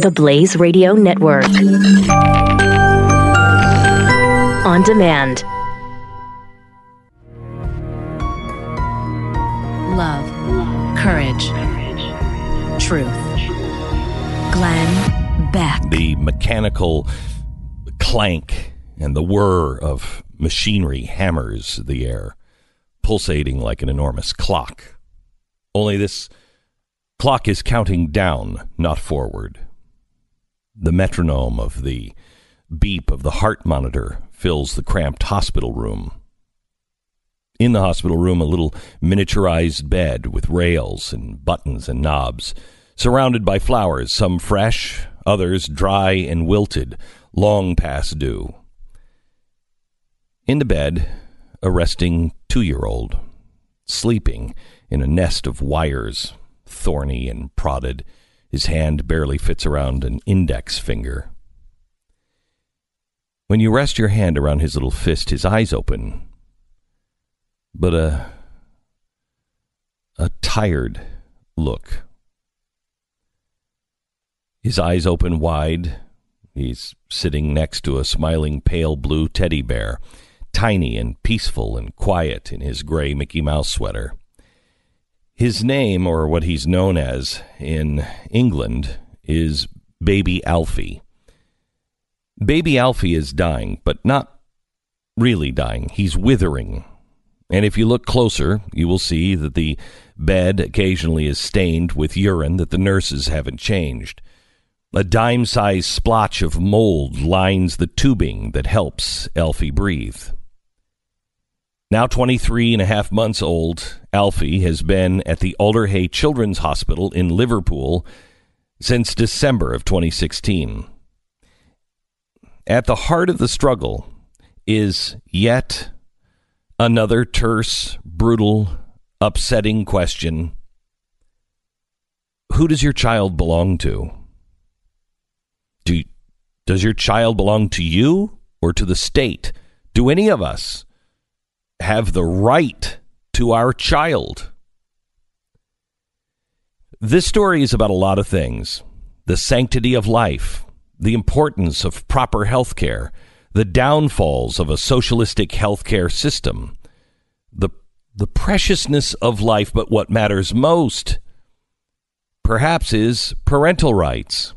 The Blaze Radio Network. On demand. Love, courage, truth. Glenn Beck. The mechanical clank and the whir of machinery hammers the air, pulsating like an enormous clock. Only this clock is counting down, not forward. The metronome of the beep of the heart monitor fills the cramped hospital room. In the hospital room, a little miniaturized bed with rails and buttons and knobs, surrounded by flowers, some fresh, others dry and wilted, long past due. In the bed, a resting 2-year-old, sleeping in a nest of wires, thorny and prodded. His hand barely fits around an index finger. When you rest your hand around his little fist, his eyes open, but a tired look. His eyes open wide. He's sitting next to a smiling pale blue teddy bear, tiny and peaceful and quiet in his gray Mickey Mouse sweater. His name, or what he's known as in England, is Baby Alfie. Baby Alfie is dying, but not really dying. He's withering. And if you look closer, you will see that the bed occasionally is stained with urine that the nurses haven't changed. A dime-sized splotch of mold lines the tubing that helps Alfie breathe. Now 23 and a half months old, Alfie has been at the Alder-Hey Children's Hospital in Liverpool since December of 2016. At the heart of the struggle is yet another terse, brutal, upsetting question. Who does your child belong to? Does your child belong to you or to the state? Do any of us have the right to our child? This story is about a lot of things. The sanctity of life, the importance of proper health care, the downfalls of a socialistic health care system, the preciousness of life, but what matters most, perhaps, is parental rights.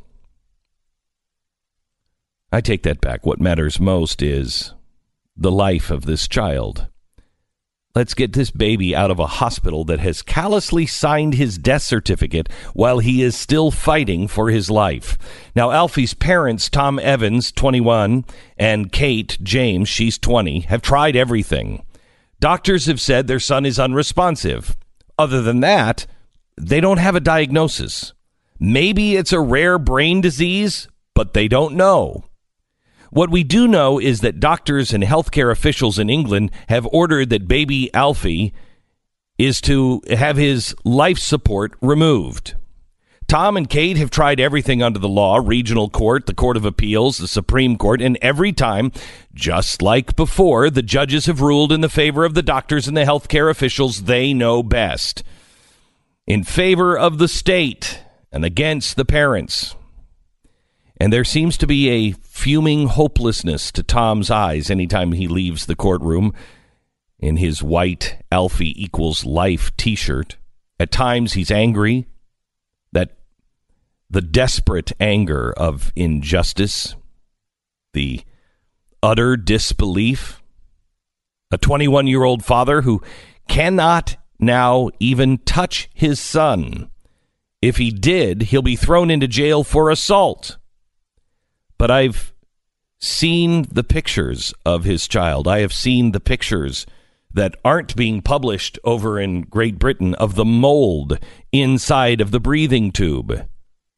I take that back. What matters most is the life of this child. Let's get this baby out of a hospital that has callously signed his death certificate while he is still fighting for his life. Now, Alfie's parents, Tom Evans, 21, and Kate James, she's 20, have tried everything. Doctors have said their son is unresponsive. Other than that, they don't have a diagnosis. Maybe it's a rare brain disease, but they don't know. What we do know is that doctors and healthcare officials in England have ordered that baby Alfie is to have his life support removed. Tom and Kate have tried everything under the law, regional court, the Court of Appeals, the Supreme Court, and every time, just like before, the judges have ruled in the favor of the doctors and the healthcare officials. They know best. In favor of the state and against the parents. And there seems to be a fuming hopelessness to Tom's eyes anytime he leaves the courtroom in his white Alfie equals life t-shirt. At times he's angry, that the desperate anger of injustice, the utter disbelief. A 21-year-old father who cannot now even touch his son. If he did, he'll be thrown into jail for assault. But I've seen the pictures of his child. I have seen the pictures that aren't being published over in Great Britain of the mold inside of the breathing tube.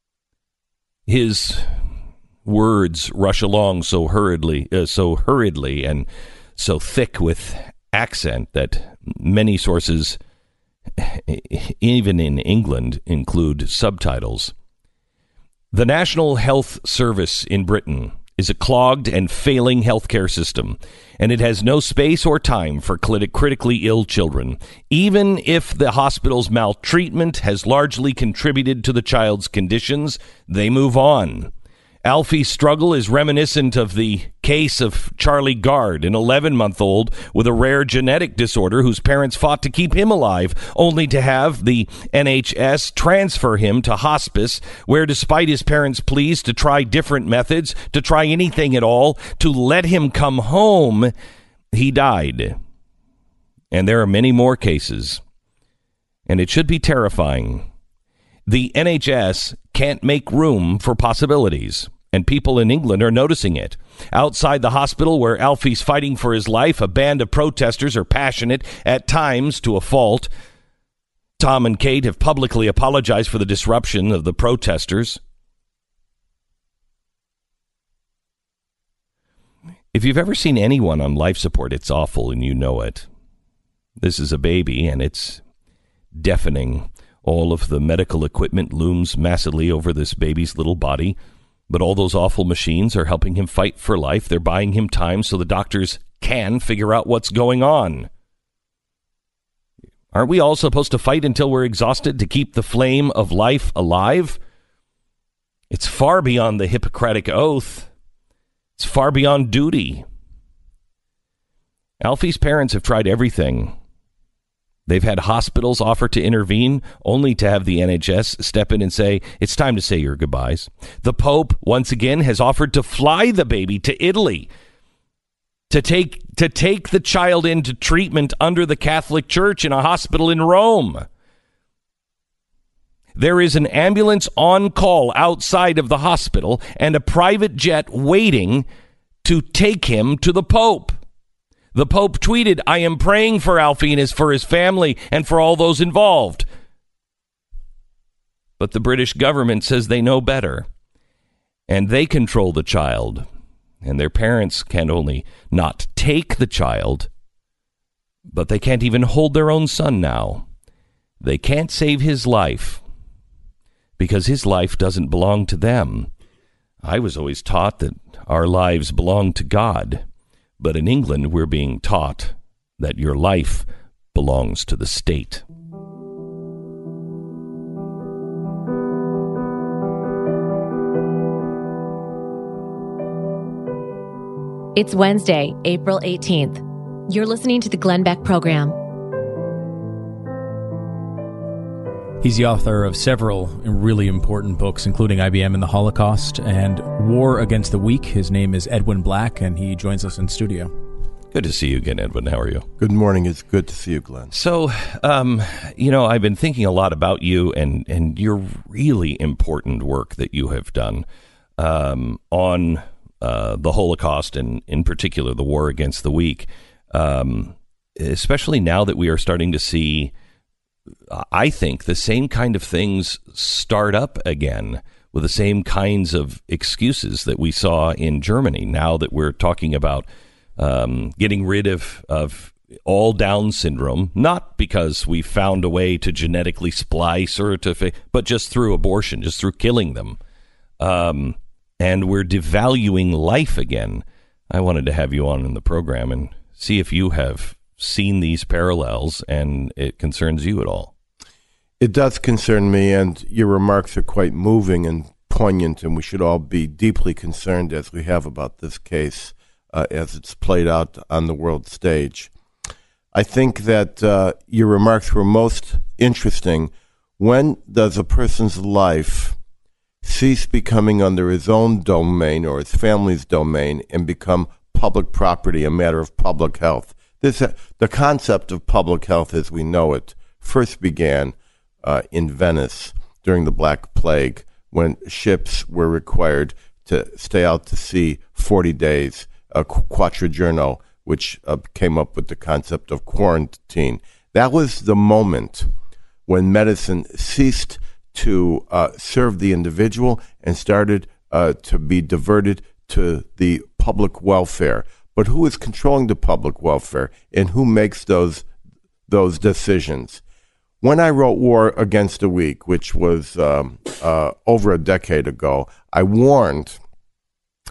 His words rush along so hurriedly and so thick with accent that many sources, even in England, include subtitles. The National Health Service in Britain is a clogged and failing healthcare system, and it has no space or time for critically ill children. Even if the hospital's maltreatment has largely contributed to the child's conditions, they move on. Alfie's struggle is reminiscent of the case of Charlie Gard, an 11-month-old with a rare genetic disorder whose parents fought to keep him alive, only to have the NHS transfer him to hospice, where despite his parents' pleas to try different methods, to try anything at all, to let him come home, he died. And there are many more cases. And it should be terrifying. The NHS can't make room for possibilities, and people in England are noticing it. Outside the hospital where Alfie's fighting for his life, a band of protesters are passionate, at times to a fault. Tom and Kate have publicly apologized for the disruption of the protesters. If you've ever seen anyone on life support, it's awful, and you know it. This is a baby, and it's deafening. All of the medical equipment looms massively over this baby's little body, but all those awful machines are helping him fight for life. They're buying him time so the doctors can figure out what's going on. Aren't we all supposed to fight until we're exhausted to keep the flame of life alive? It's far beyond the Hippocratic Oath. It's far beyond duty. Alfie's parents have tried everything. They've had hospitals offer to intervene, only to have the NHS step in and say, it's time to say your goodbyes. The Pope, once again, has offered to fly the baby to Italy to take the child into treatment under the Catholic Church in a hospital in Rome. There is an ambulance on call outside of the hospital and a private jet waiting to take him to the Pope. The Pope tweeted, I am praying for Alfie and for his family and for all those involved. But the British government says they know better. And they control the child. And their parents can only not take the child, but they can't even hold their own son now. They can't save his life because his life doesn't belong to them. I was always taught that our lives belong to God. But in England, we're being taught that your life belongs to the state. It's Wednesday, April 18th. You're listening to the Glenn Beck Program. He's the author of several really important books, including IBM and the Holocaust and War Against the Weak. His name is Edwin Black, and he joins us in studio. Good to see you again, Edwin. How are you? Good morning. It's good to see you, Glenn. So, I've been thinking a lot about you and your really important work that you have done on the Holocaust and, in particular, the War Against the Weak, especially now that we are starting to see, I think, the same kind of things start up again with the same kinds of excuses that we saw in Germany. Now that we're talking about getting rid of all Down syndrome, not because we found a way to genetically splice or but just through abortion, just through killing them. And we're devaluing life again. I wanted to have you on in the program and see if you have seen these parallels and it concerns you at all. It does concern me, and your remarks are quite moving and poignant, and we should all be deeply concerned, as we have, about this case as it's played out on the world stage. I think that your remarks were most interesting. When does a person's life cease becoming under his own domain or his family's domain and become public property, a matter of public health? The concept of public health as we know it first began in Venice during the Black Plague, when ships were required to stay out to sea 40 days, Quattrogiorno, which came up with the concept of quarantine. That was the moment when medicine ceased to serve the individual and started to be diverted to the public welfare. But who is controlling the public welfare, and who makes those decisions? When I wrote War Against the Weak, which was over a decade ago, I warned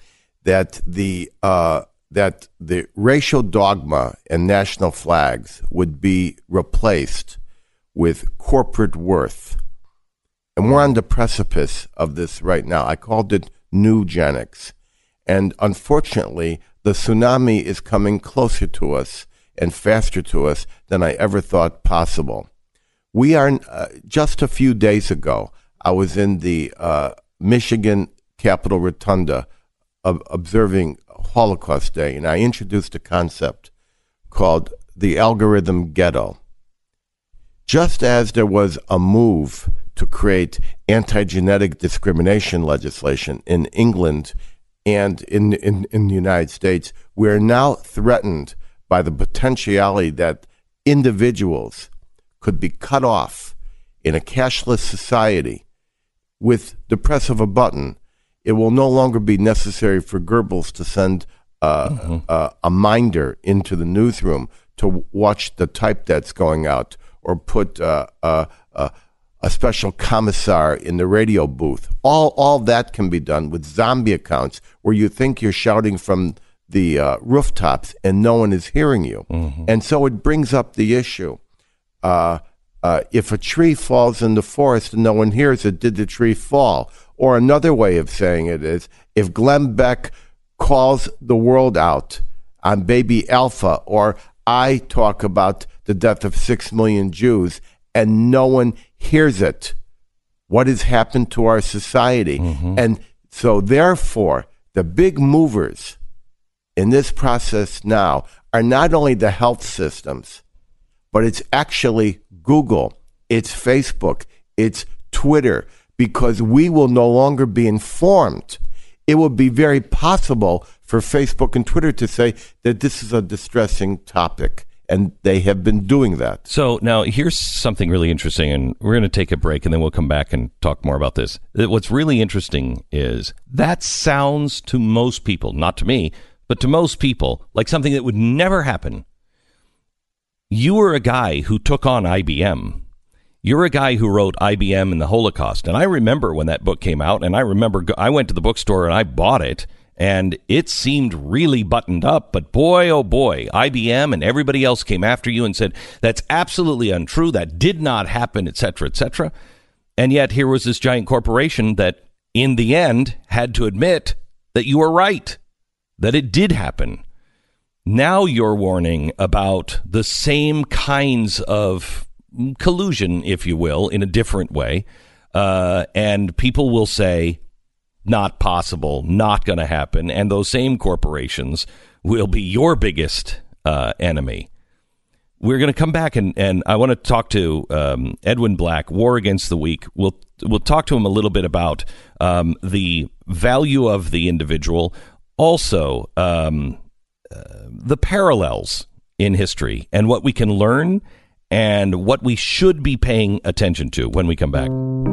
that the racial dogma and national flags would be replaced with corporate worth. And we're on the precipice of this right now. I called it newgenics. And unfortunately, the tsunami is coming closer to us and faster to us than I ever thought possible. We are, just a few days ago, I was in the Michigan Capitol Rotunda observing Holocaust Day, and I introduced a concept called the algorithm ghetto. Just as there was a move to create anti-genetic discrimination legislation in England and in the United States, we are now threatened by the potentiality that individuals could be cut off in a cashless society. With the press of a button, it will no longer be necessary for Goebbels to send a minder into the newsroom to watch the type that's going out, or put a special commissar in the radio booth. All that can be done with zombie accounts where you think you're shouting from the rooftops and no one is hearing you. And so it brings up the issue. If a tree falls in the forest and no one hears it, did the tree fall? Or another way of saying it is, if Glenn Beck calls the world out on baby Alpha, or I talk about the death of 6 million Jews and no one hears it, what has happened to our society? And so therefore, the big movers in this process now are not only the health systems, but it's actually Google, it's Facebook, it's Twitter, because we will no longer be informed. It will be very possible for Facebook and Twitter to say that this is a distressing topic, and they have been doing that. So now here's something really interesting, and we're going to take a break, and then we'll come back and talk more about this. What's really interesting is that sounds to most people, not to me, but to most people, like something that would never happen. You were a guy who took on IBM. You're a guy who wrote IBM and the Holocaust. And I remember when that book came out, and I remember I went to the bookstore and I bought it, and it seemed really buttoned up. But boy, oh boy, IBM and everybody else came after you and said, that's absolutely untrue. That did not happen, et cetera, et cetera. And yet here was this giant corporation that in the end had to admit that you were right, that it did happen. Now you're warning about the same kinds of collusion, if you will, in a different way. And people will say, not possible, not going to happen. And those same corporations will be your biggest enemy. We're going to come back and I want to talk to Edwin Black, War Against the Weak. We'll talk to him a little bit about the value of the individual. Also, the parallels in history and what we can learn and what we should be paying attention to when we come back.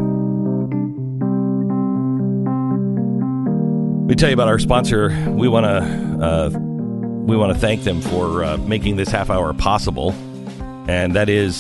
Let me tell you about our sponsor. We want to thank them for making this half hour possible, and that is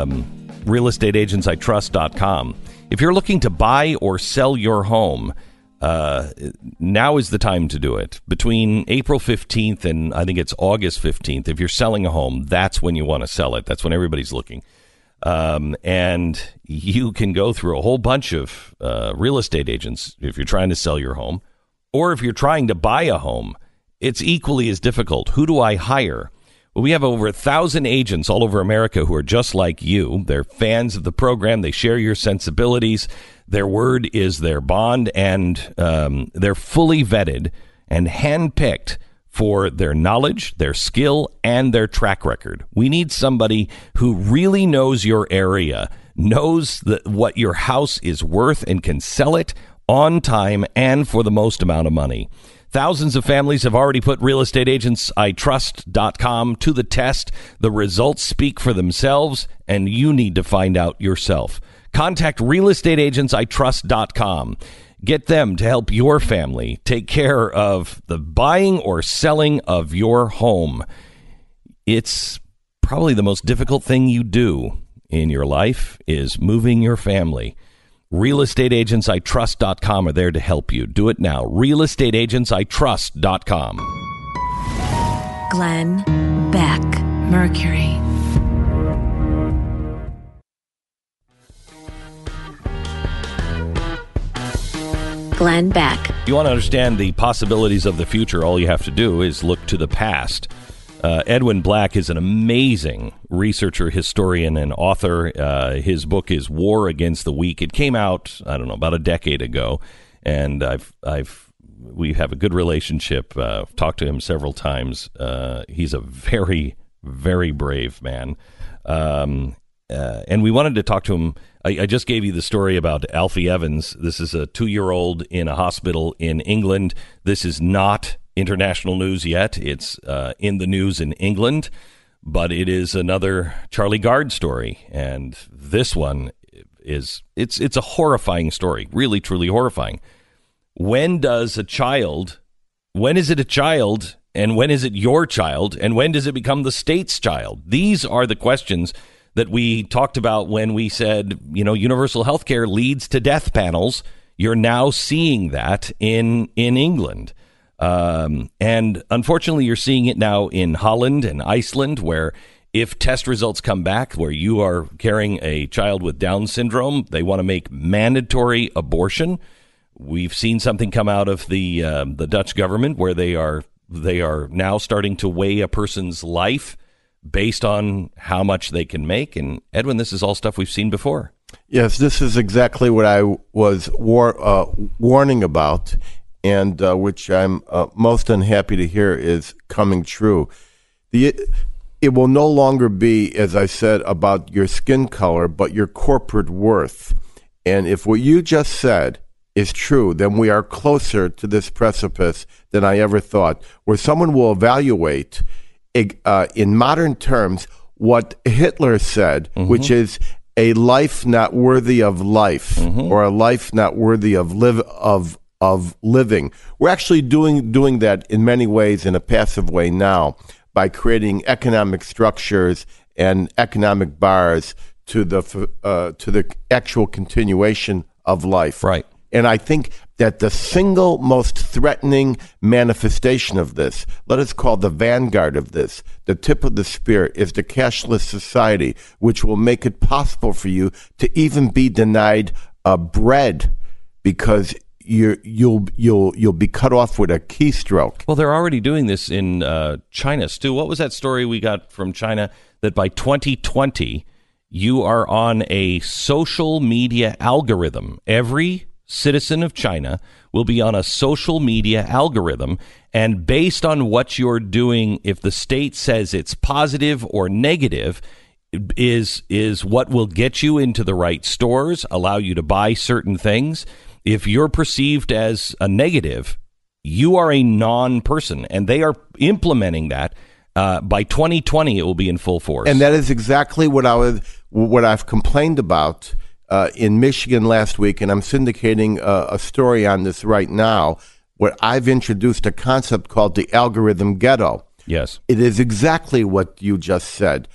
realestateagentsitrust.com. If you're looking to buy or sell your home, now is the time to do it. Between April 15th and I think it's August 15th, if you're selling a home, that's when you want to sell it. That's when everybody's looking. And you can go through a whole bunch of real estate agents if you're trying to sell your home. Or if you're trying to buy a home, it's equally as difficult. Who do I hire? Well, we have over 1,000 agents all over America who are just like you. They're fans of the program. They share your sensibilities. Their word is their bond, and they're fully vetted and handpicked for their knowledge, their skill, and their track record. We need somebody who really knows your area, knows what your house is worth, and can sell it on time and for the most amount of money. Thousands of families have already put realestateagentsitrust.com to the test. The results speak for themselves, and you need to find out yourself. Contact realestateagentsitrust.com. Get them to help your family take care of the buying or selling of your home. It's probably the most difficult thing you do in your life is moving your family. RealestateAgentsITrust.com are there to help you. Do it now. RealestateAgentsITrust.com. Glenn Beck, Mercury. Glenn Beck. If you want to understand the possibilities of the future, all you have to do is look to the past. Edwin Black is an amazing researcher, historian, and author. His book is War Against the Weak. It came out, I don't know, about a decade ago, and we have a good relationship. Talked to him several times. He's a very, very brave man. And we wanted to talk to him. I just gave you the story about Alfie Evans. This is a 2-year-old in a hospital in England. This is not international news yet. It's in the news in England, but it is another Charlie Gard story. And this one is, it's a horrifying story, really, truly horrifying. When is it a child, and when is it your child, and when does it become the state's child? These are the questions that we talked about when we said, universal health care leads to death panels. You're now seeing that in England. And unfortunately, you're seeing it now in Holland and Iceland, where if test results come back where you are carrying a child with Down syndrome, they want to make mandatory abortion. We've seen something come out of the Dutch government where they are now starting to weigh a person's life based on how much they can make. And Edwin, this is all stuff we've seen before. Yes, this is exactly what I was warning about, and which I'm most unhappy to hear is coming true. It will no longer be, as I said, about your skin color, but your corporate worth. And if what you just said is true, then we are closer to this precipice than I ever thought, where someone will evaluate in modern terms what Hitler said, which is a life not worthy of life, or a life not worthy of living. We're actually doing that in many ways in a passive way now by creating economic structures and economic bars to the actual continuation of life. Right. And I think that the single most threatening manifestation of this, let us call the vanguard of this, the tip of the spear, is the cashless society, which will make it possible for you to even be denied bread because you'll be cut off with a keystroke. Well, they're already doing this in China. Stu, what was that story we got from China that by 2020 you are on a social media algorithm? Every citizen of China will be on a social media algorithm, and based on what you're doing, if the state says it's positive or negative, is what will get you into the right stores, allow you to buy certain things. If you're perceived as a negative, you are a non-person, and they are implementing that. By 2020, it will be in full force. And that is exactly what I've complained about in Michigan last week, and I'm syndicating a story on this right now, where I've introduced a concept called the algorithm ghetto. Yes. It is exactly what you just said.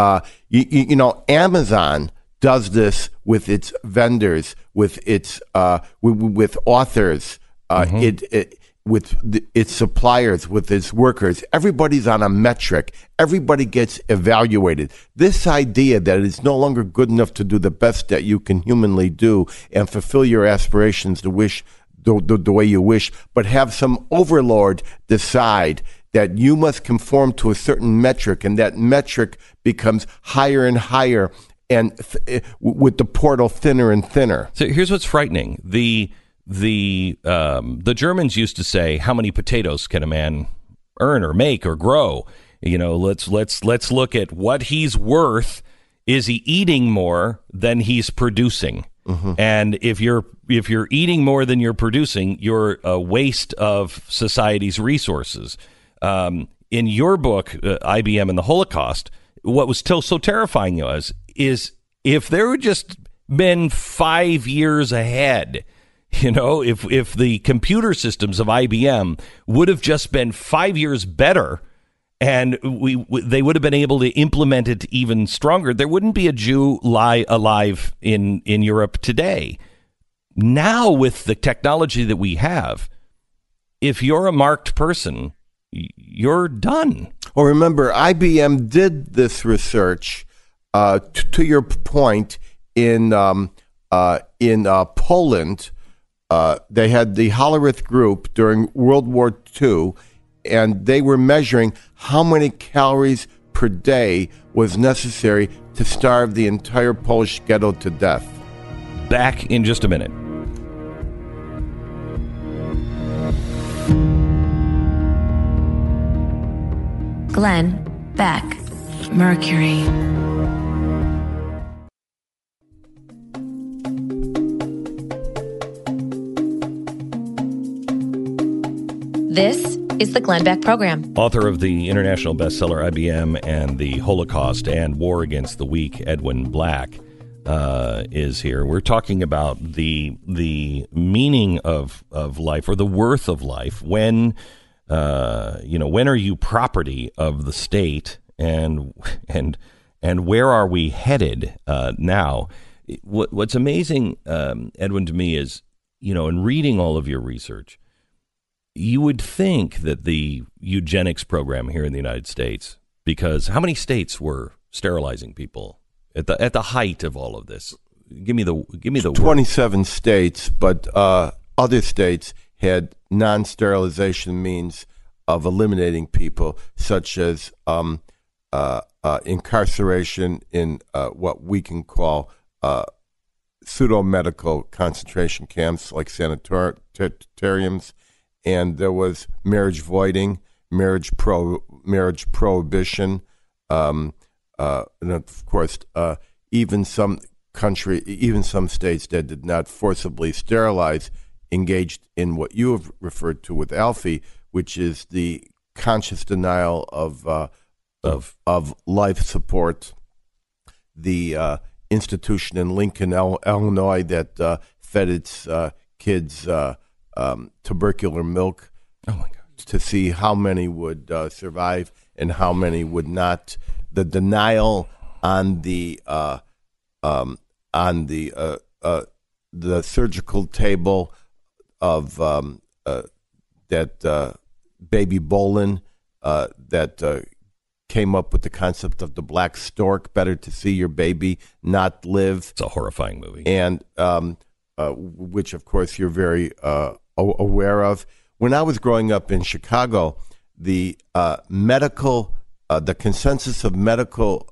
Amazon does this with its vendors, with its with authors, with its suppliers, with its workers. Everybody's on a metric. Everybody gets evaluated. This idea that it's no longer good enough to do the best that you can humanly do and fulfill your aspirations the way you wish, but have some overlord decide that you must conform to a certain metric, and that metric becomes higher and higher, and with the portal thinner and thinner. So here's what's frightening. The Germans used to say, how many potatoes can a man earn or make or grow? Let's look at what he's worth. Is he eating more than he's producing? And if you're eating more than you're producing, you're a waste of society's resources. In your book, IBM and the Holocaust, what was so terrifying is if there had just been 5 years ahead, if the computer systems of IBM would have just been 5 years better, and they would have been able to implement it even stronger, there wouldn't be a Jew alive in Europe today. Now, with the technology that we have, if you're a marked person, you're done. Well, remember, IBM did this research, to your point, in Poland. They had the Hollerith group during World War II, and they were measuring how many calories per day was necessary to starve the entire Polish ghetto to death. Back in just a minute. Glenn Beck, Mercury. This is the Glenn Beck Program. Author of the international bestseller IBM and the Holocaust and War Against the Weak, Edwin Black, is here. We're talking about the meaning of life, or the worth of life. When when are you property of the state, and where are we headed now? What's amazing, Edwin, to me is, in reading all of your research, you would think that the eugenics program here in the United States, because how many states were sterilizing people at the height of all of this? Give me the 27 states, but other states had non-sterilization means of eliminating people, such as incarceration in what we can call pseudo-medical concentration camps like sanatoriums. And there was marriage voiding, marriage prohibition, and of course, even some states that did not forcibly sterilize engaged in what you have referred to with Alfie, which is the conscious denial of life support. The institution in Lincoln, Illinois, that fed its kids tubercular milk, to see how many would survive and how many would not. The denial on the surgical table of that baby Bolin that came up with the concept of the black stork. Better to see your baby not live. It's a horrifying movie, and which of course you're very aware of. When I was growing up in Chicago, the consensus of medical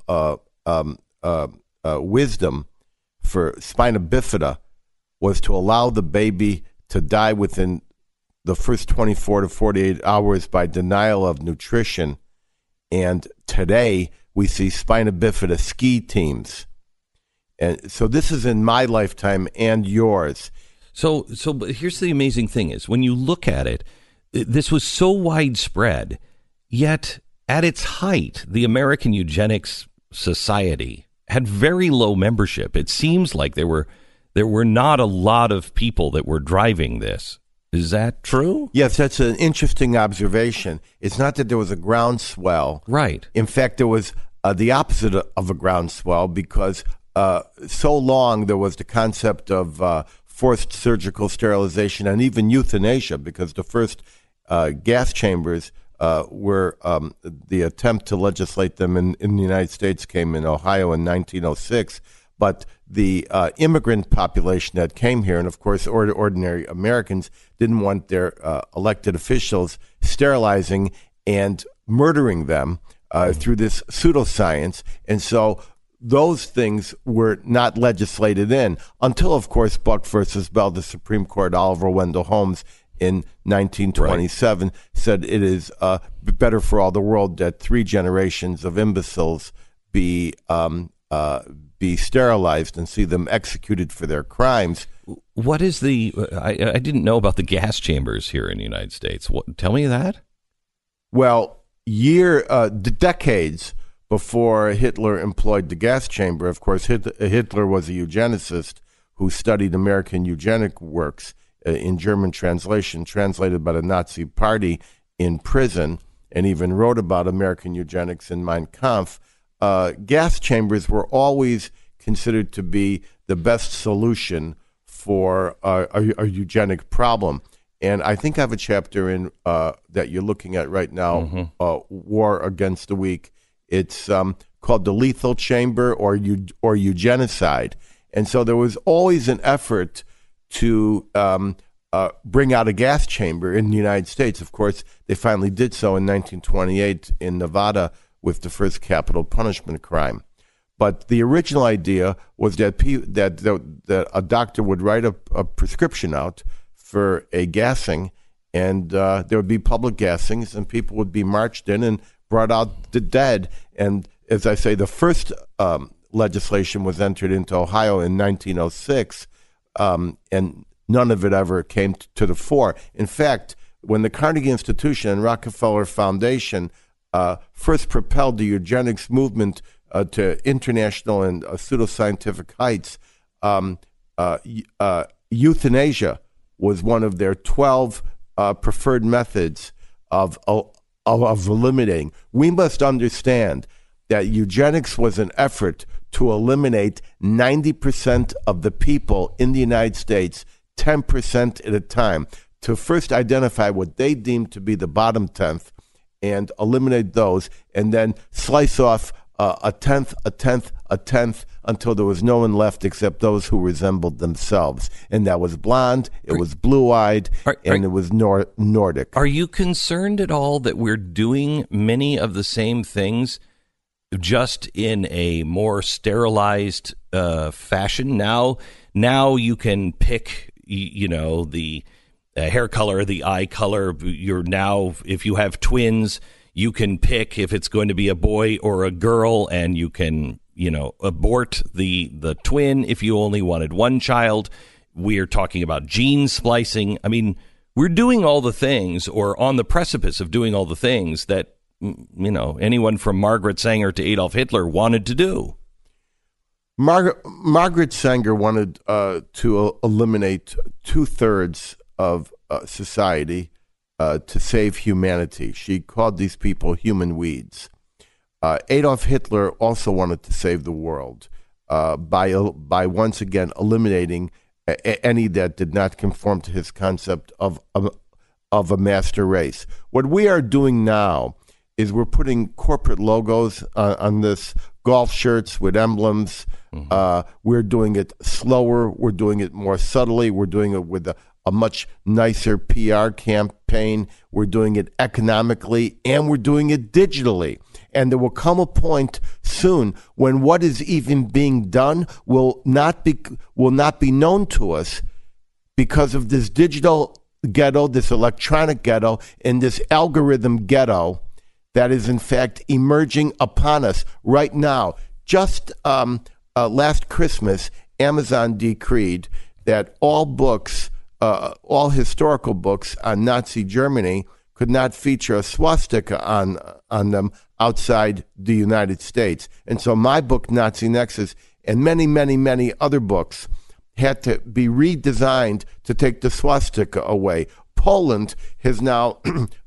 wisdom for spina bifida was to allow the baby to die within the first 24 to 48 hours by denial of nutrition. And today we see spina bifida ski teams. And so this is in my lifetime and yours. So here's the amazing thing is, when you look at it, this was so widespread, yet at its height, the American Eugenics Society had very low membership. It seems like there were not a lot of people that were driving this. Is that true? Yes, that's an interesting observation. It's not that there was a groundswell. Right. In fact, there was the opposite of a groundswell, because so long there was the concept of forced surgical sterilization and even euthanasia, because the first gas chambers were the attempt to legislate them in the United States came in Ohio in 1906. But the immigrant population that came here, and of course ordinary Americans, didn't want their elected officials sterilizing and murdering them through this pseudoscience. And so those things were not legislated in until, of course, Buck versus Bell, the Supreme Court, Oliver Wendell Holmes in 1927 said it is better for all the world that 3 generations of imbeciles be sterilized and see them executed for their crimes. What is the? I didn't know about the gas chambers here in the United States. Tell me that. Well, decades before Hitler employed the gas chamber, of course, Hitler was a eugenicist who studied American eugenic works in German translation, translated by the Nazi Party in prison, and even wrote about American eugenics in Mein Kampf. Gas chambers were always considered to be the best solution for a eugenic problem. And I think I have a chapter in that you're looking at right now, War Against the Weak. It's called The Lethal Chamber or Eugenicide. And so there was always an effort to bring out a gas chamber in the United States. Of course, they finally did so in 1928 in Nevada with the first capital punishment crime. But the original idea was that that a doctor would write a prescription out for a gassing, and there would be public gassings, and people would be marched in and brought out the dead. And as I say, the first legislation was entered into Ohio in 1906, and none of it ever came to the fore. In fact, when the Carnegie Institution and Rockefeller Foundation first propelled the eugenics movement to international and pseudoscientific heights, euthanasia was one of their 12 preferred methods of eliminating. We must understand that eugenics was an effort to eliminate 90% of the people in the United States, 10% at a time, to first identify what they deemed to be the bottom 10th and eliminate those, and then slice off a tenth until there was no one left except those who resembled themselves. And that was blonde, it was blue-eyed, and it was Nordic. Are you concerned at all that we're doing many of the same things just in a more sterilized fashion? Now you can pick, the hair color, the eye color. You're now, if you have twins, you can pick if it's going to be a boy or a girl, and you can, abort the twin if you only wanted one child. We're talking about gene splicing. I mean, we're doing all the things, or on the precipice of doing all the things that, anyone from Margaret Sanger to Adolf Hitler wanted to do. Margaret Sanger wanted to eliminate 2/3 of society to save humanity. She called these people human weeds. Adolf Hitler also wanted to save the world by once again eliminating any that did not conform to his concept of a master race. What we are doing now is we're putting corporate logos on this, golf shirts with emblems. We're doing it slower. We're doing it more subtly. We're doing it with a much nicer PR campaign. We're doing it economically, and we're doing it digitally. And there will come a point soon when what is even being done will not be known to us because of this digital ghetto, this electronic ghetto, and this algorithm ghetto that is in fact emerging upon us right now. Just last Christmas, Amazon decreed that all books, all historical books on Nazi Germany could not feature a swastika on them outside the United States. And so my book, Nazi Nexus, and many, many, many other books had to be redesigned to take the swastika away. Poland has now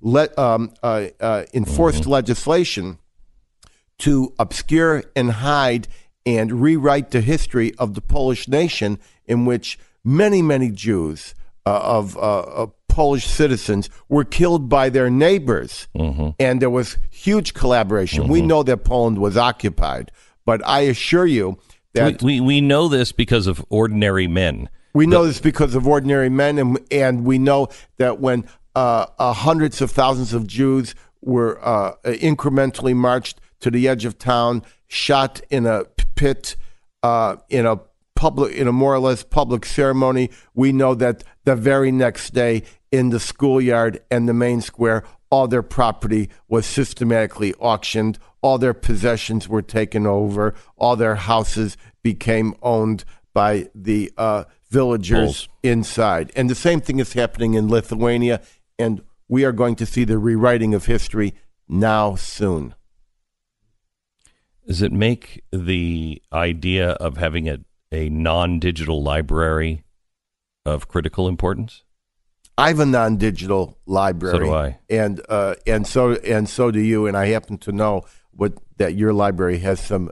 enforced legislation to obscure and hide and rewrite the history of the Polish nation, in which many, many Jews of Polish citizens were killed by their neighbors. And there was huge collaboration. We know that Poland was occupied, but I assure you that we know this because of ordinary men. We know this because of ordinary men, and we know that when hundreds of thousands of Jews were incrementally marched to the edge of town, shot in a pit, in a more or less public ceremony, we know that the very next day in the schoolyard and the main square, all their property was systematically auctioned, all their possessions were taken over, all their houses became owned by the villagers inside. And the same thing is happening in Lithuania, and we are going to see the rewriting of history now soon. Does it make the idea of having a non-digital library of critical importance? I have a non-digital library. So do I. And so do you. And I happen to know that your library has some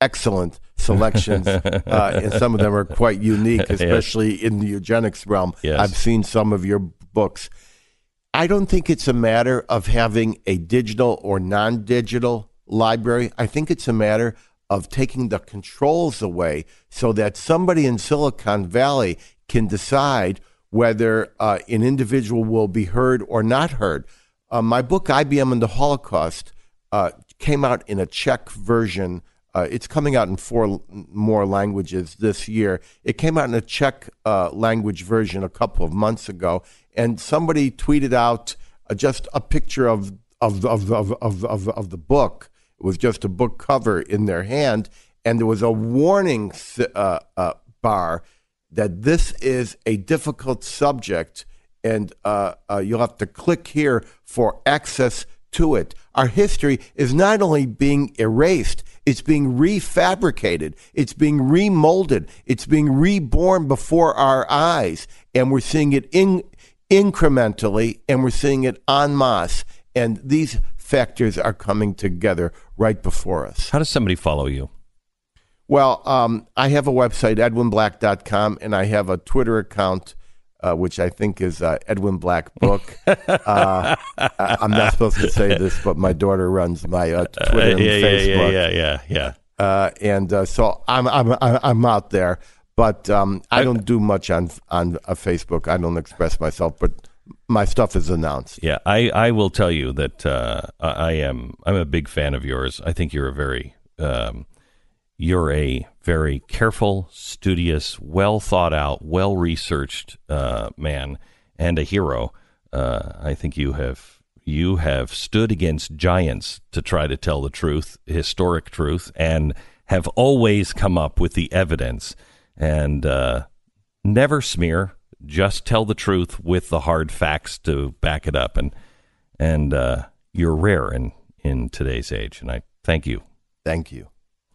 excellent selections, and some of them are quite unique, especially in the eugenics realm. Yes. I've seen some of your books. I don't think it's a matter of having a digital or non-digital library. I think it's a matter of taking the controls away so that somebody in Silicon Valley can decide whether an individual will be heard or not heard. My book, IBM and the Holocaust, came out in a Czech version. It's coming out in 4 more languages this year. It came out in a Czech language version a couple of months ago, and somebody tweeted out just a picture of the book. It was just a book cover in their hand, and there was a warning bar that this is a difficult subject, and you'll have to click here for access to it. Our history is not only being erased, it's being refabricated, it's being remolded, it's being reborn before our eyes, and we're seeing it incrementally, and we're seeing it en masse, and these factors are coming together right before us. How does somebody follow you? Well, I have a website, edwinblack.com, and I have a Twitter account, which I think is Edwin Black Book. I'm not supposed to say this, but my daughter runs my Twitter and Facebook. Yeah. So I'm out there, but I don't do much on Facebook. I don't express myself, but my stuff is announced. Yeah, I will tell you that I'm a big fan of yours. I think you're a very careful, studious, well thought out, well researched man and a hero. I think you have stood against giants to try to tell the truth, historic truth, and have always come up with the evidence and never smear. Just tell the truth with the hard facts to back it up, and you're rare in today's age, and I thank you. Thank you.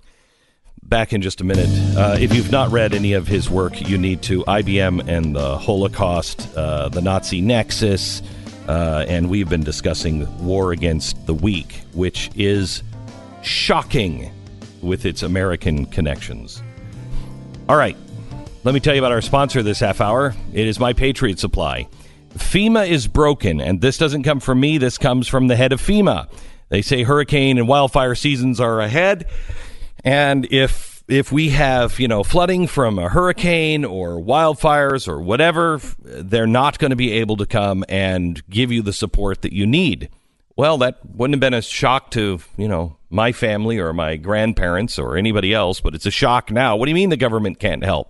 Back in just a minute. If you've not read any of his work, you need to. IBM and the Holocaust, the Nazi Nexus, and we've been discussing War Against the Weak, which is shocking with its American connections. All right. Let me tell you about our sponsor this half hour. It is My Patriot Supply. FEMA is broken, and this doesn't come from me. This comes from the head of FEMA. They say hurricane and wildfire seasons are ahead, and if we have, flooding from a hurricane or wildfires or whatever, they're not going to be able to come and give you the support that you need. Well, that wouldn't have been a shock to, my family or my grandparents or anybody else, but it's a shock now. What do you mean the government can't help?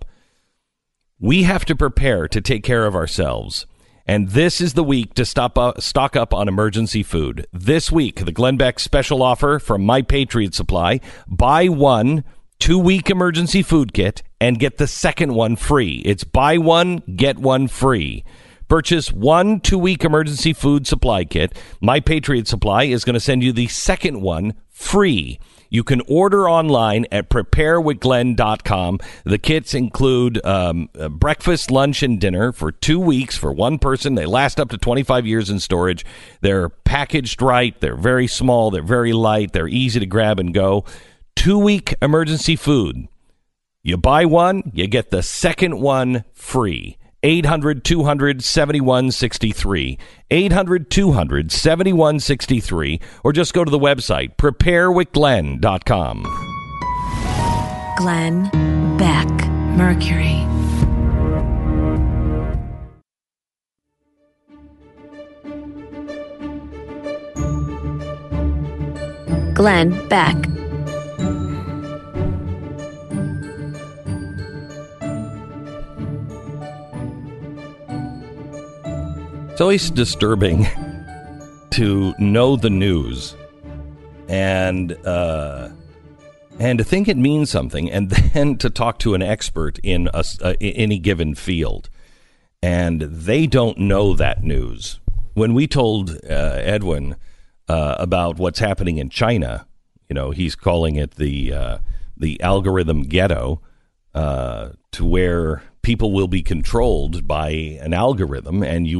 We have to prepare to take care of ourselves. And this is the week to stock up on emergency food. This week, the Glenn Beck special offer from My Patriot Supply. Buy one 2-week emergency food kit and get the second one free. It's buy one, get one free. Purchase one 2-week emergency food supply kit. My Patriot Supply is going to send you the second one free. You can order online at preparewithglenn.com. The kits include breakfast, lunch, and dinner for 2 weeks for one person. They last up to 25 years in storage. They're packaged right. They're very small. They're very light. They're easy to grab and go. 2-week emergency food. You buy one, you get the second one free. 800-200-7163. 800-200-7163. Or just go to the website, preparewithglenn.com. Glenn Beck, Mercury. Glenn Beck. It's always disturbing to know the news and to think it means something, and then to talk to an expert in any given field, and they don't know that news. When we told Edwin about what's happening in China, he's calling it the algorithm ghetto, to where people will be controlled by an algorithm, and you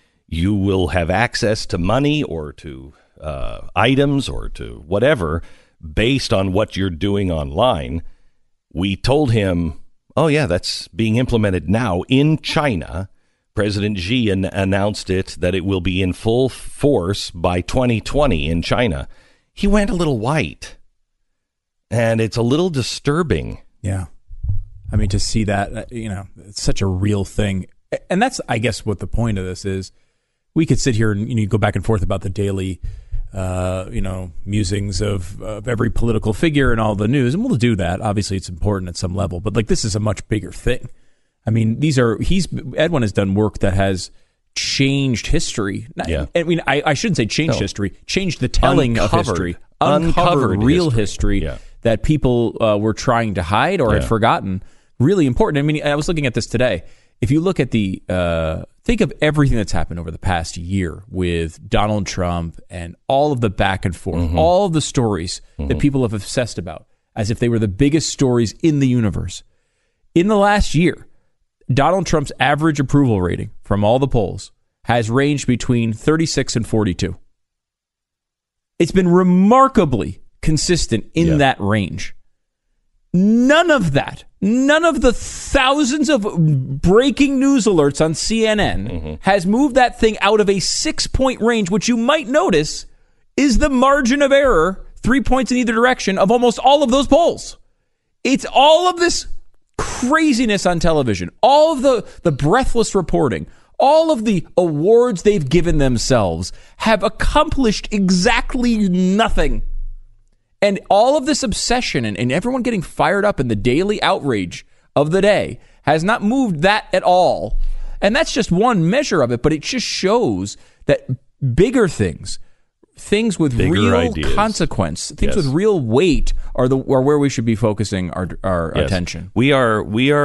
will have access to money or to items or to whatever based on what you're doing online. We told him, oh, yeah, that's being implemented now in China. President Xi announced that it will be in full force by 2020 in China. He went a little white, and it's a little disturbing. Yeah. I mean, to see that, it's such a real thing. And that's, I guess, what the point of this is. We could sit here and go back and forth about the daily, musings of every political figure and all the news, and we'll do that. Obviously, it's important at some level, but this is a much bigger thing. I mean, Edwin has done work that has changed history. Yeah. I mean, I shouldn't say changed history, changed the telling of history, uncovered real history that people were trying to hide or had forgotten. Really important. I mean, I was looking at this today. If you look at think of everything that's happened over the past year with Donald Trump and all of the back and forth, all of the stories that people have obsessed about as if they were the biggest stories in the universe. In the last year, Donald Trump's average approval rating from all the polls has ranged between 36 and 42. It's been remarkably consistent in that range. None of the thousands of breaking news alerts on CNN has moved that thing out of a 6-point range, which you might notice is the margin of error, 3 points in either direction, of almost all of those polls. It's all of this craziness on television, all of the breathless reporting, all of the awards they've given themselves have accomplished exactly nothing. And all of this obsession and everyone getting fired up in the daily outrage of the day has not moved that at all. And that's just one measure of it, but it just shows that bigger things with bigger real ideas. Consequence, things with real weight are where we should be focusing our attention. We are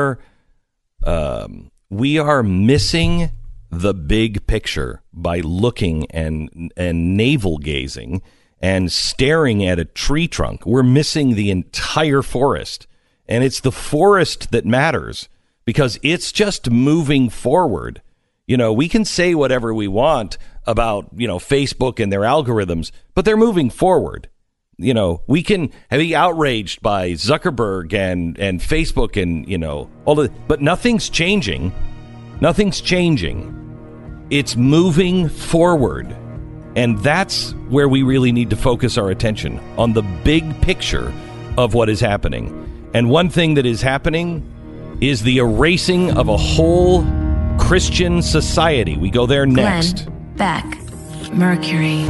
missing the big picture by looking and navel gazing and staring at a tree trunk. We're missing the entire forest. And it's the forest that matters because it's just moving forward. We can say whatever we want about, Facebook and their algorithms, but they're moving forward. We can be outraged by Zuckerberg and Facebook and, but nothing's changing. Nothing's changing. It's moving forward. And that's where we really need to focus our attention, on the big picture of what is happening. And one thing that is happening is the erasing of a whole Christian society. We go there next. Glenn Beck, Mercury.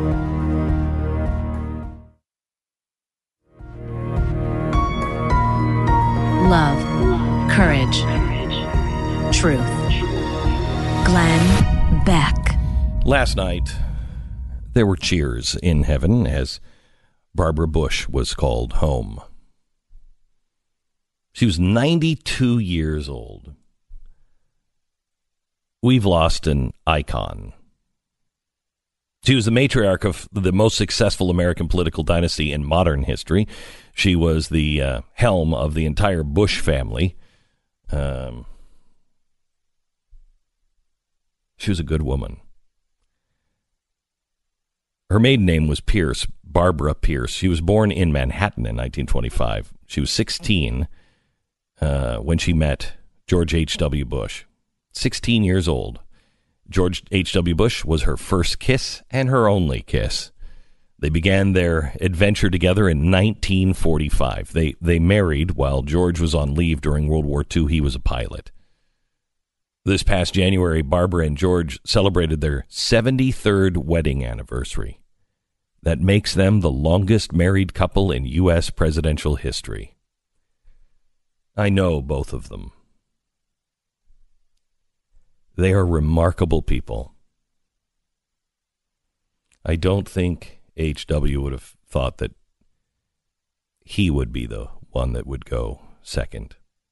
Love, courage, truth. Glenn Beck. Last night, there were cheers in heaven as Barbara Bush was called home. She was 92 years old. We've lost an icon. She was the matriarch of the most successful American political dynasty in modern history. She was the helm of the entire Bush family. She was a good woman. Her maiden name was Pierce, Barbara Pierce. She was born in Manhattan in 1925. She was 16 when she met George H.W. Bush. 16 years old. George H.W. Bush was her first kiss and her only kiss. They began their adventure together in 1945. They married while George was on leave during World War II. He was a pilot. This past January, Barbara and George celebrated their 73rd wedding anniversary. That makes them the longest married couple in U.S. presidential history. I know both of them. They are remarkable people. I don't think H.W. would have thought that he would be the one that would go second.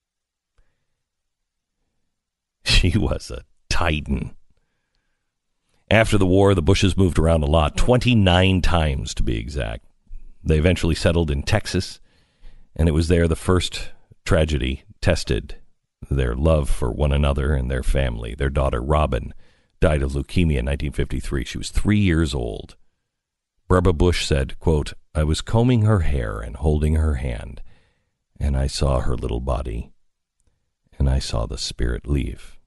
She was a titan. After the war, the Bushes moved around a lot, 29 times to be exact. They eventually settled in Texas, and it was there the first tragedy tested their love for one another and their family. Their daughter, Robin, died of leukemia in 1953. She was 3 years old. Barbara Bush said, quote, I was combing her hair and holding her hand, and I saw her little body, and I saw the spirit leave.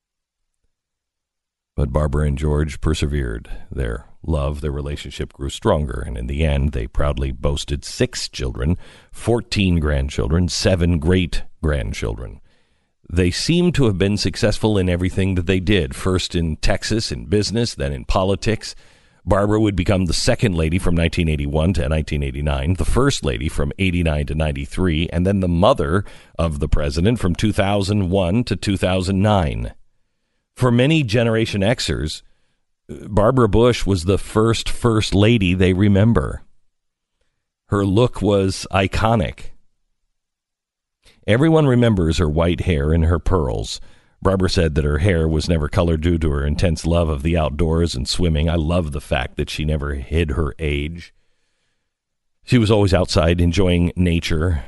But Barbara and George persevered. Their love, their relationship grew stronger, and in the end, they proudly boasted 6 children, 14 grandchildren, 7 great-grandchildren. They seemed to have been successful in everything that they did, first in Texas in business, then in politics. Barbara would become the second lady from 1981 to 1989, the first lady from 89 to 93, and then the mother of the president from 2001 to 2009. For many Generation Xers, Barbara Bush was the first lady they remember. Her look was iconic. Everyone remembers her white hair and her pearls. Barbara said that her hair was never colored due to her intense love of the outdoors and swimming. I love the fact that she never hid her age. She was always outside enjoying nature.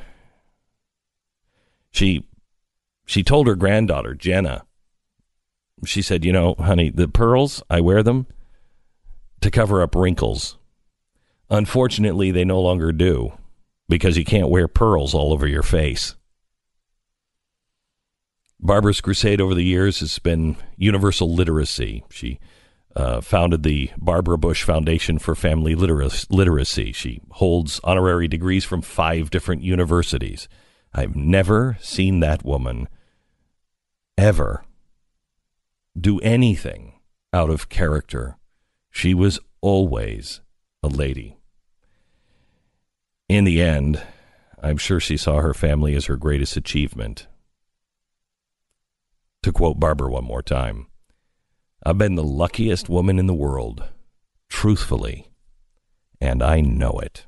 She told her granddaughter, Jenna, she said, you know, honey, the pearls, I wear them to cover up wrinkles. Unfortunately, they no longer do, because you can't wear pearls all over your face. Barbara's crusade over the years has been universal literacy. She founded the Barbara Bush Foundation for Family Literacy. She holds honorary degrees from 5 different universities. I've never seen that woman ever do anything out of character. She was always a lady. In the end, I'm sure she saw her family as her greatest achievement. To quote Barbara one more time, I've been the luckiest woman in the world, truthfully, and I know it.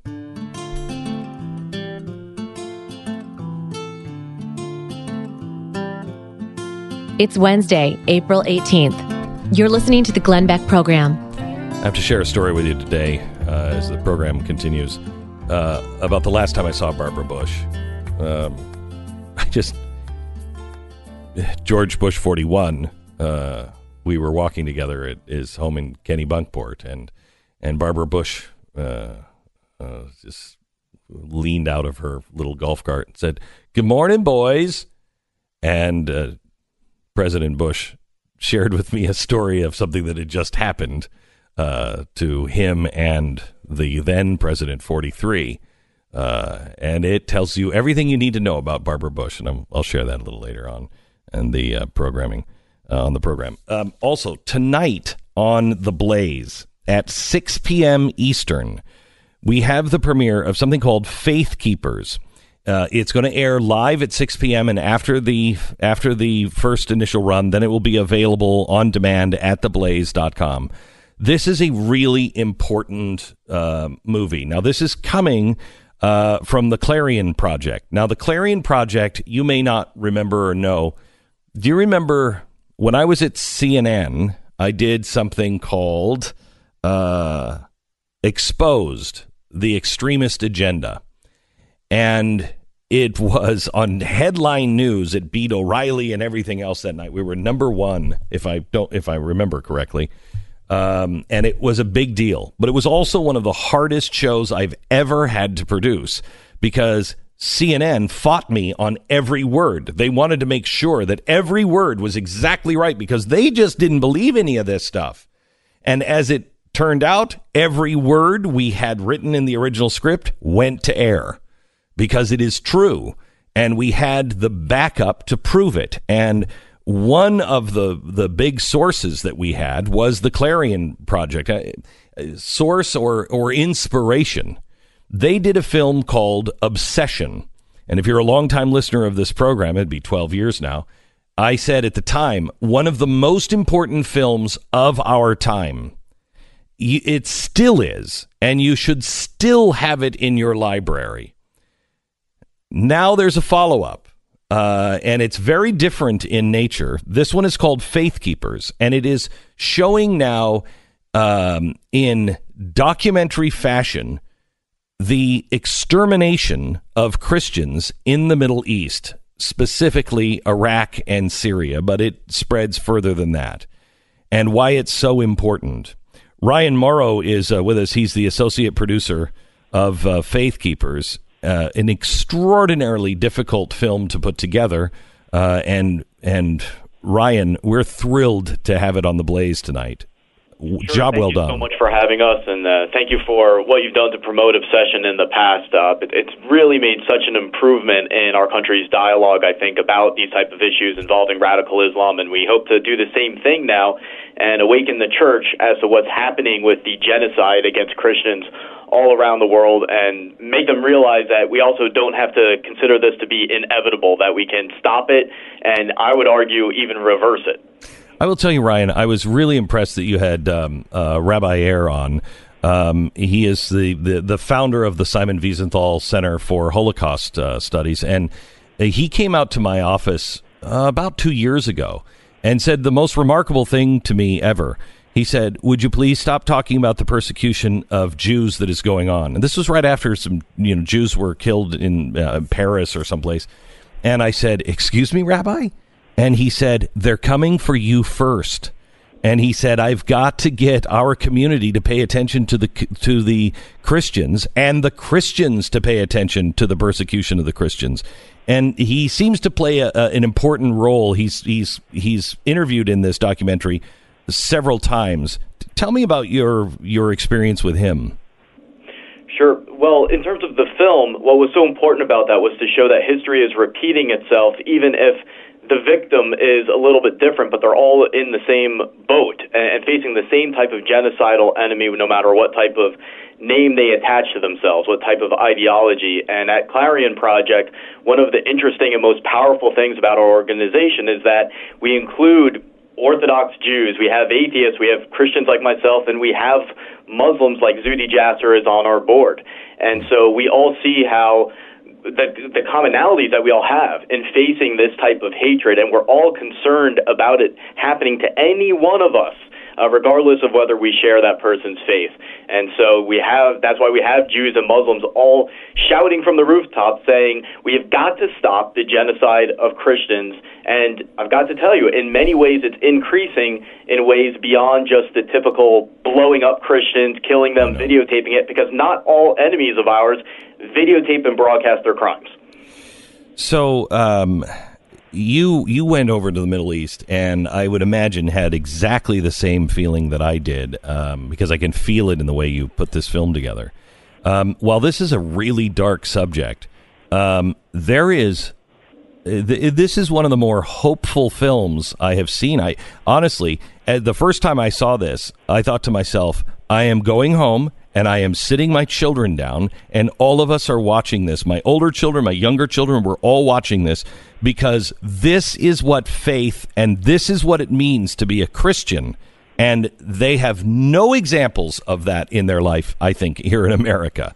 It's Wednesday, April 18th. You're listening to the Glenn Beck Program. I have to share a story with you today as the program continues about the last time I saw Barbara Bush. George Bush 41, we were walking together at his home in Kennebunkport, and Barbara Bush just leaned out of her little golf cart and said, "Good morning, boys." And President Bush shared with me a story of something that had just happened to him and the then President 43. And it tells you everything you need to know about Barbara Bush, and I'll share that a little later on. And the programming on the program. Also, tonight on The Blaze at 6 p.m. Eastern, we have the premiere of something called Faith Keepers. It's going to air live at 6 p.m. and after the first initial run, then it will be available on demand at theblaze.com. This is a really important movie. Now, this is coming from the Clarion Project. Now, the Clarion Project, you may not remember or know. Do you remember when I was at CNN, I did something called Exposed, the Extremist Agenda. And it was on headline news. It beat O'Reilly and everything else that night. We were number 1, if I remember correctly. And it was a big deal. But it was also one of the hardest shows I've ever had to produce because CNN fought me on every word. They wanted to make sure that every word was exactly right because they just didn't believe any of this stuff. And as it turned out, every word we had written in the original script went to air because it is true. And we had the backup to prove it. And one of the big sources that we had was the Clarion Project. Source or inspiration. They did a film called Obsession. And if you're a longtime listener of this program, it'd be 12 years now. I said at the time, one of the most important films of our time. It still is, and you should still have it in your library. Now there's a follow-up, and it's very different in nature. This one is called Faith Keepers, and it is showing now in documentary fashion the extermination of Christians in the Middle East, specifically Iraq and Syria, but it spreads further than that, and why it's so important. Ryan Morrow is with us. He's the associate producer of Faith Keepers, an extraordinarily difficult film to put together, and Ryan, we're thrilled to have it on the Blaze tonight. Sure, Job well done. Thank you so much for having us, and thank you for what you've done to promote Obsession in the past. It's really made such an improvement in our country's dialogue, I think, about these type of issues involving radical Islam, and we hope to do the same thing now and awaken the church as to what's happening with the genocide against Christians all around the world, and make them realize that we also don't have to consider this to be inevitable, that we can stop it, and I would argue even reverse it. I will tell you, Ryan, I was really impressed that you had Rabbi Ayer on. He is the founder of the Simon Wiesenthal Center for Holocaust Studies, and he came out to my office about 2 years ago and said the most remarkable thing to me ever. He said, "Would you please stop talking about the persecution of Jews that is going on?" And this was right after some Jews were killed in Paris or someplace. And I said, "Excuse me, Rabbi?" And he said, "They're coming for you first." And he said, "I've got to get our community to pay attention to the Christians, and the Christians to pay attention to the persecution of the Christians." And he seems to play an important role. He's interviewed in this documentary several times. Tell me about your experience with him. Sure. Well, in terms of the film, what was so important about that was to show that history is repeating itself, even if the victim is a little bit different, but they're all in the same boat and facing the same type of genocidal enemy, no matter what type of name they attach to themselves, what type of ideology. And at Clarion Project, one of the interesting and most powerful things about our organization is that we include Orthodox Jews, we have atheists, we have Christians like myself, and we have Muslims like Zuhdi Jasser is on our board. And so we all see how the commonalities that we all have in facing this type of hatred, and we're all concerned about it happening to any one of us, regardless of whether we share that person's faith. And so that's why we have Jews and Muslims all shouting from the rooftops saying, we have got to stop the genocide of Christians. And I've got to tell you, in many ways it's increasing in ways beyond just the typical blowing up Christians, killing them, videotaping it, because not all enemies of ours videotape and broadcast their crimes. So, You went over to the Middle East, and I would imagine had exactly the same feeling that I did, because I can feel it in the way you put this film together. While this is a really dark subject, this is one of the more hopeful films I have seen. I honestly, the first time I saw this, I thought to myself, I am going home and I am sitting my children down, and all of us are watching this. My older children, my younger children, we're all watching this, because this is what faith and this is what it means to be a Christian. And they have no examples of that in their life, I think, here in America.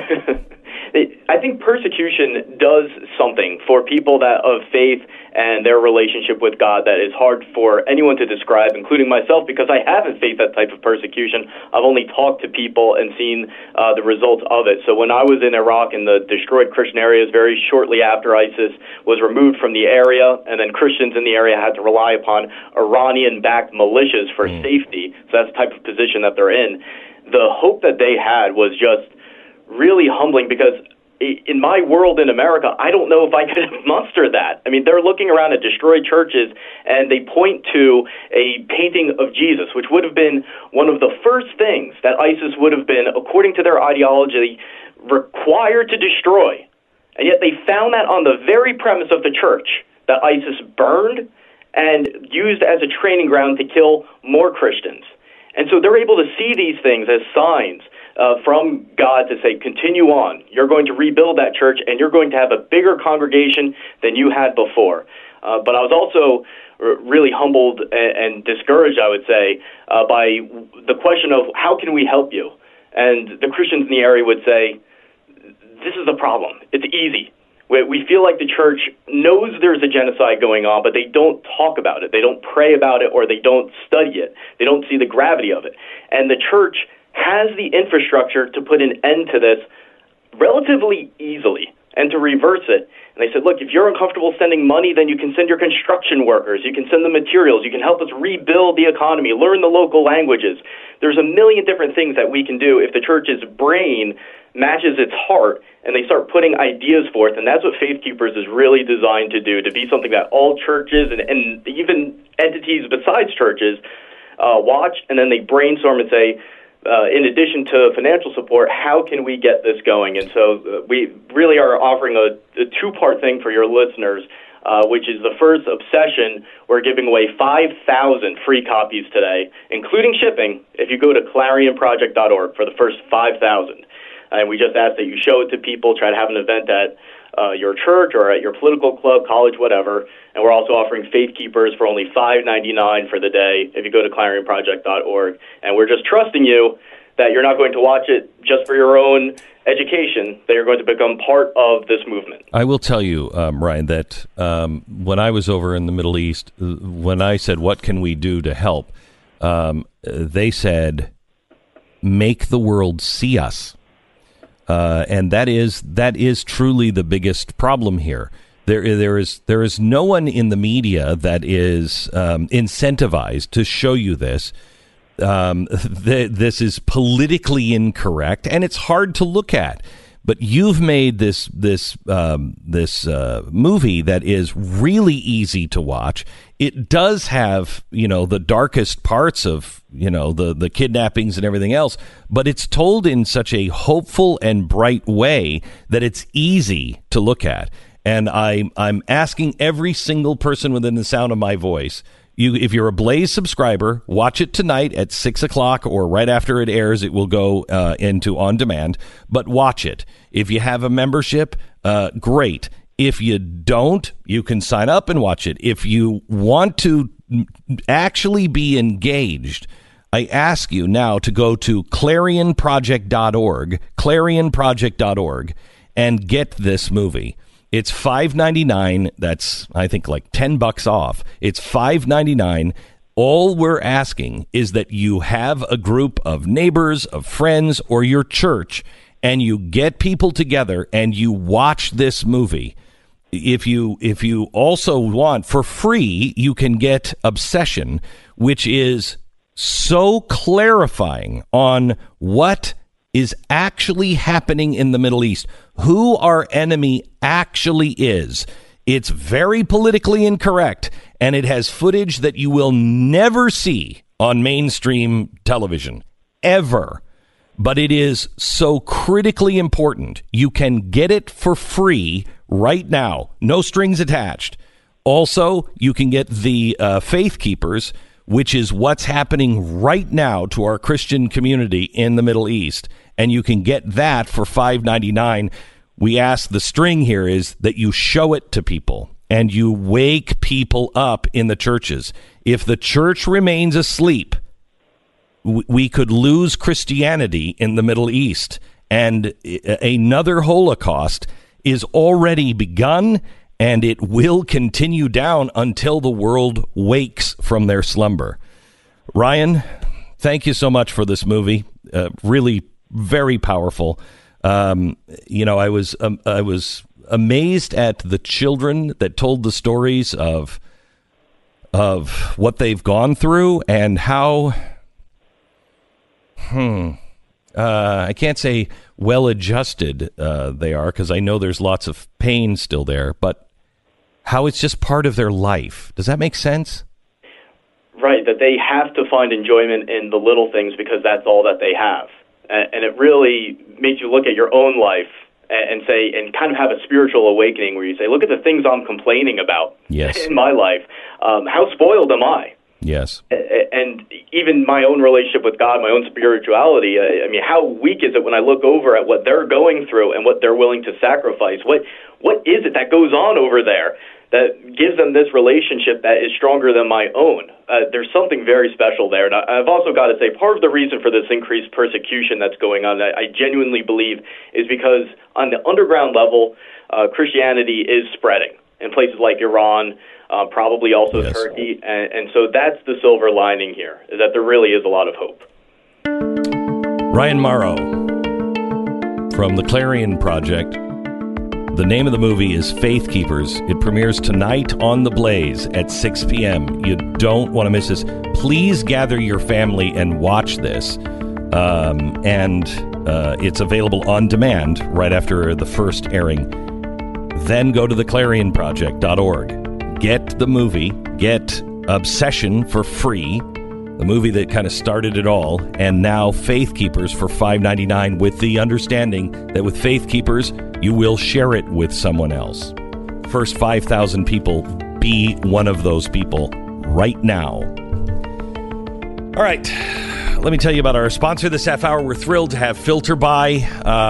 I think persecution does something for people that of faith and their relationship with God that is hard for anyone to describe, including myself, because I haven't faced that type of persecution. I've only talked to people and seen the results of it. So when I was in Iraq in the destroyed Christian areas, very shortly after ISIS was removed from the area, and then Christians in the area had to rely upon Iranian-backed militias for safety. So that's the type of position that they're in. The hope that they had was just really humbling, because in my world in America, I don't know if I could muster that. I mean, they're looking around at destroyed churches, and they point to a painting of Jesus, which would have been one of the first things that ISIS would have been, according to their ideology, required to destroy. And yet they found that on the very premise of the church that ISIS burned and used as a training ground to kill more Christians. And so they're able to see these things as signs from God to say, continue on. You're going to rebuild that church, and you're going to have a bigger congregation than you had before. But I was also really humbled and discouraged, I would say, by the question of how can we help you? And the Christians in the area would say, this is the problem. It's easy. We feel like the church knows there's a genocide going on, but they don't talk about it. They don't pray about it, or they don't study it. They don't see the gravity of it. And the church has the infrastructure to put an end to this relatively easily and to reverse it. And they said, look, if you're uncomfortable sending money, then you can send your construction workers, you can send the materials, you can help us rebuild the economy, learn the local languages. There's a million different things that we can do if the church's brain matches its heart and they start putting ideas forth. And that's what Faith Keepers is really designed to do, to be something that all churches and even entities besides churches watch, and then they brainstorm and say, in addition to financial support, how can we get this going? And so we really are offering a two-part thing for your listeners, which is the first Obsession. We're giving away 5,000 free copies today, including shipping, if you go to clarionproject.org for the first 5,000. And we just ask that you show it to people, try to have an event at your church or at your political club, college, whatever. And we're also offering Faith Keepers for only $5.99 for the day if you go to clarionproject.org. And we're just trusting you that you're not going to watch it just for your own education, that you're going to become part of this movement. I will tell you, Ryan, that when I was over in the Middle East, when I said, what can we do to help, they said, make the world see us. And that is truly the biggest problem here. There is no one in the media that is incentivized to show you this. This is politically incorrect, and it's hard to look at. But you've made this movie that is really easy to watch. It does have, the darkest parts of, the kidnappings and everything else, but it's told in such a hopeful and bright way that it's easy to look at. And I'm asking every single person within the sound of my voice, if you're a Blaze subscriber, watch it tonight at 6 o'clock or right after it airs. It will go into on demand, but watch it. If you have a membership, great. If you don't, you can sign up and watch it. If you want to actually be engaged, I ask you now to go to clarionproject.org, and get this movie. It's $5.99. That's, I think, like $10 off. It's $5.99. All we're asking is that you have a group of neighbors, of friends, or your church, and you get people together and you watch this movie. If you also want, for free, you can get Obsession, which is so clarifying on what is actually happening in the Middle East, who our enemy actually is. It's very politically incorrect, and it has footage that you will never see on mainstream television, ever. But it is so critically important. You can get it for free right now. No strings attached. Also, you can get the Faith Keepers, which is what's happening right now to our Christian community in the Middle East. And you can get that for $5.99. We ask, the string here is that you show it to people and you wake people up in the churches. If the church remains asleep, we could lose Christianity in the Middle East. And another Holocaust is already begun, and it will continue down until the world wakes from their slumber. Ryan, thank you so much for this movie. Really very powerful. I was amazed at the children that told the stories of what they've gone through and how I can't say well-adjusted they are, because I know there's lots of pain still there, but how it's just part of their life. Does that make sense? Right, that they have to find enjoyment in the little things because that's all that they have. And it really makes you look at your own life and say, and kind of have a spiritual awakening where you say, look at the things I'm complaining about in my life. How spoiled am I? Yes. And even my own relationship with God, my own spirituality, I mean, how weak is it when I look over at what they're going through and what they're willing to sacrifice? What is it that goes on over there that gives them this relationship that is stronger than my own? There's something very special there. And I've also got to say, part of the reason for this increased persecution that's going on, I genuinely believe, is because on the underground level, Christianity is spreading in places like Iran, probably also Turkey. And so that's the silver lining here, is that there really is a lot of hope. Ryan Mauro from the Clarion Project. The name of the movie is Faith Keepers. It premieres tonight on The Blaze at 6 p.m. You don't want to miss this. Please gather your family and watch this. It's available on demand right after the first airing. Then go to theclarionproject.org. Get the movie. Get Obsession for free, the movie that kind of started it all, and now Faith Keepers for $5.99 with the understanding that with Faith Keepers, you will share it with someone else. First 5,000 people, be one of those people right now. All right, let me tell you about our sponsor this half hour. We're thrilled to have FilterBuy.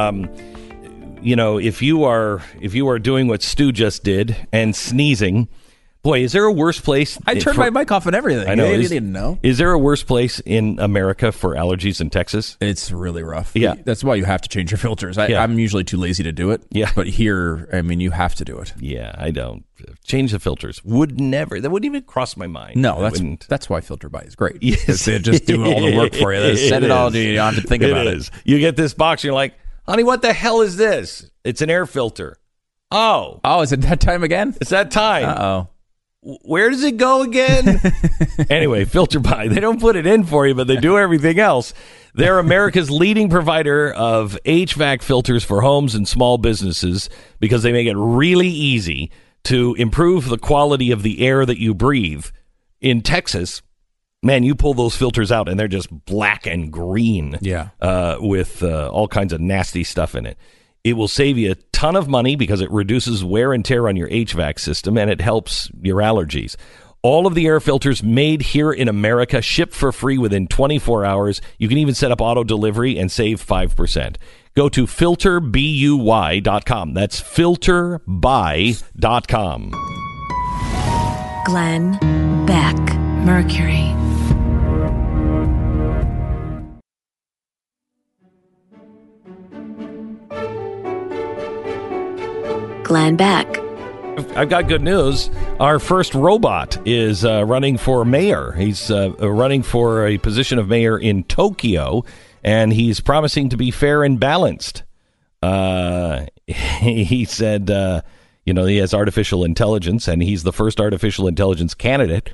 If you are doing what Stu just did and sneezing, boy, is there a worse place? I turned my mic off and everything. I know. You didn't know. Is there a worse place in America for allergies in Texas? It's really rough. Yeah. That's why you have to change your filters. I'm usually too lazy to do it. Yeah. But here, you have to do it. Yeah, I don't. Change the filters. That wouldn't even cross my mind. No, that's why FilterBuy is great. Yes. They just do all the work for you. They set it all to you. You don't have to think about it. You get this box, and you're like, honey, what the hell is this? It's an air filter. Oh, is it that time again? It's that time. Uh-oh. Where does it go again? Anyway, FilterBuy. They don't put it in for you, but they do everything else. They're America's leading provider of HVAC filters for homes and small businesses because they make it really easy to improve the quality of the air that you breathe. In Texas, man, you pull those filters out and they're just black and green. Yeah. With all kinds of nasty stuff in it. It will save you a ton of money because it reduces wear and tear on your HVAC system, and it helps your allergies. All of the air filters made here in America, ship for free within 24 hours. You can even set up auto delivery and save 5%. Go to filterbuy.com. That's filterbuy.com. Glenn Beck, Mercury. Glenn Beck. I've got good news. Our first robot is running for mayor. He's running for a position of mayor in Tokyo, and he's promising to be fair and balanced. He said, he has artificial intelligence, and he's the first artificial intelligence candidate.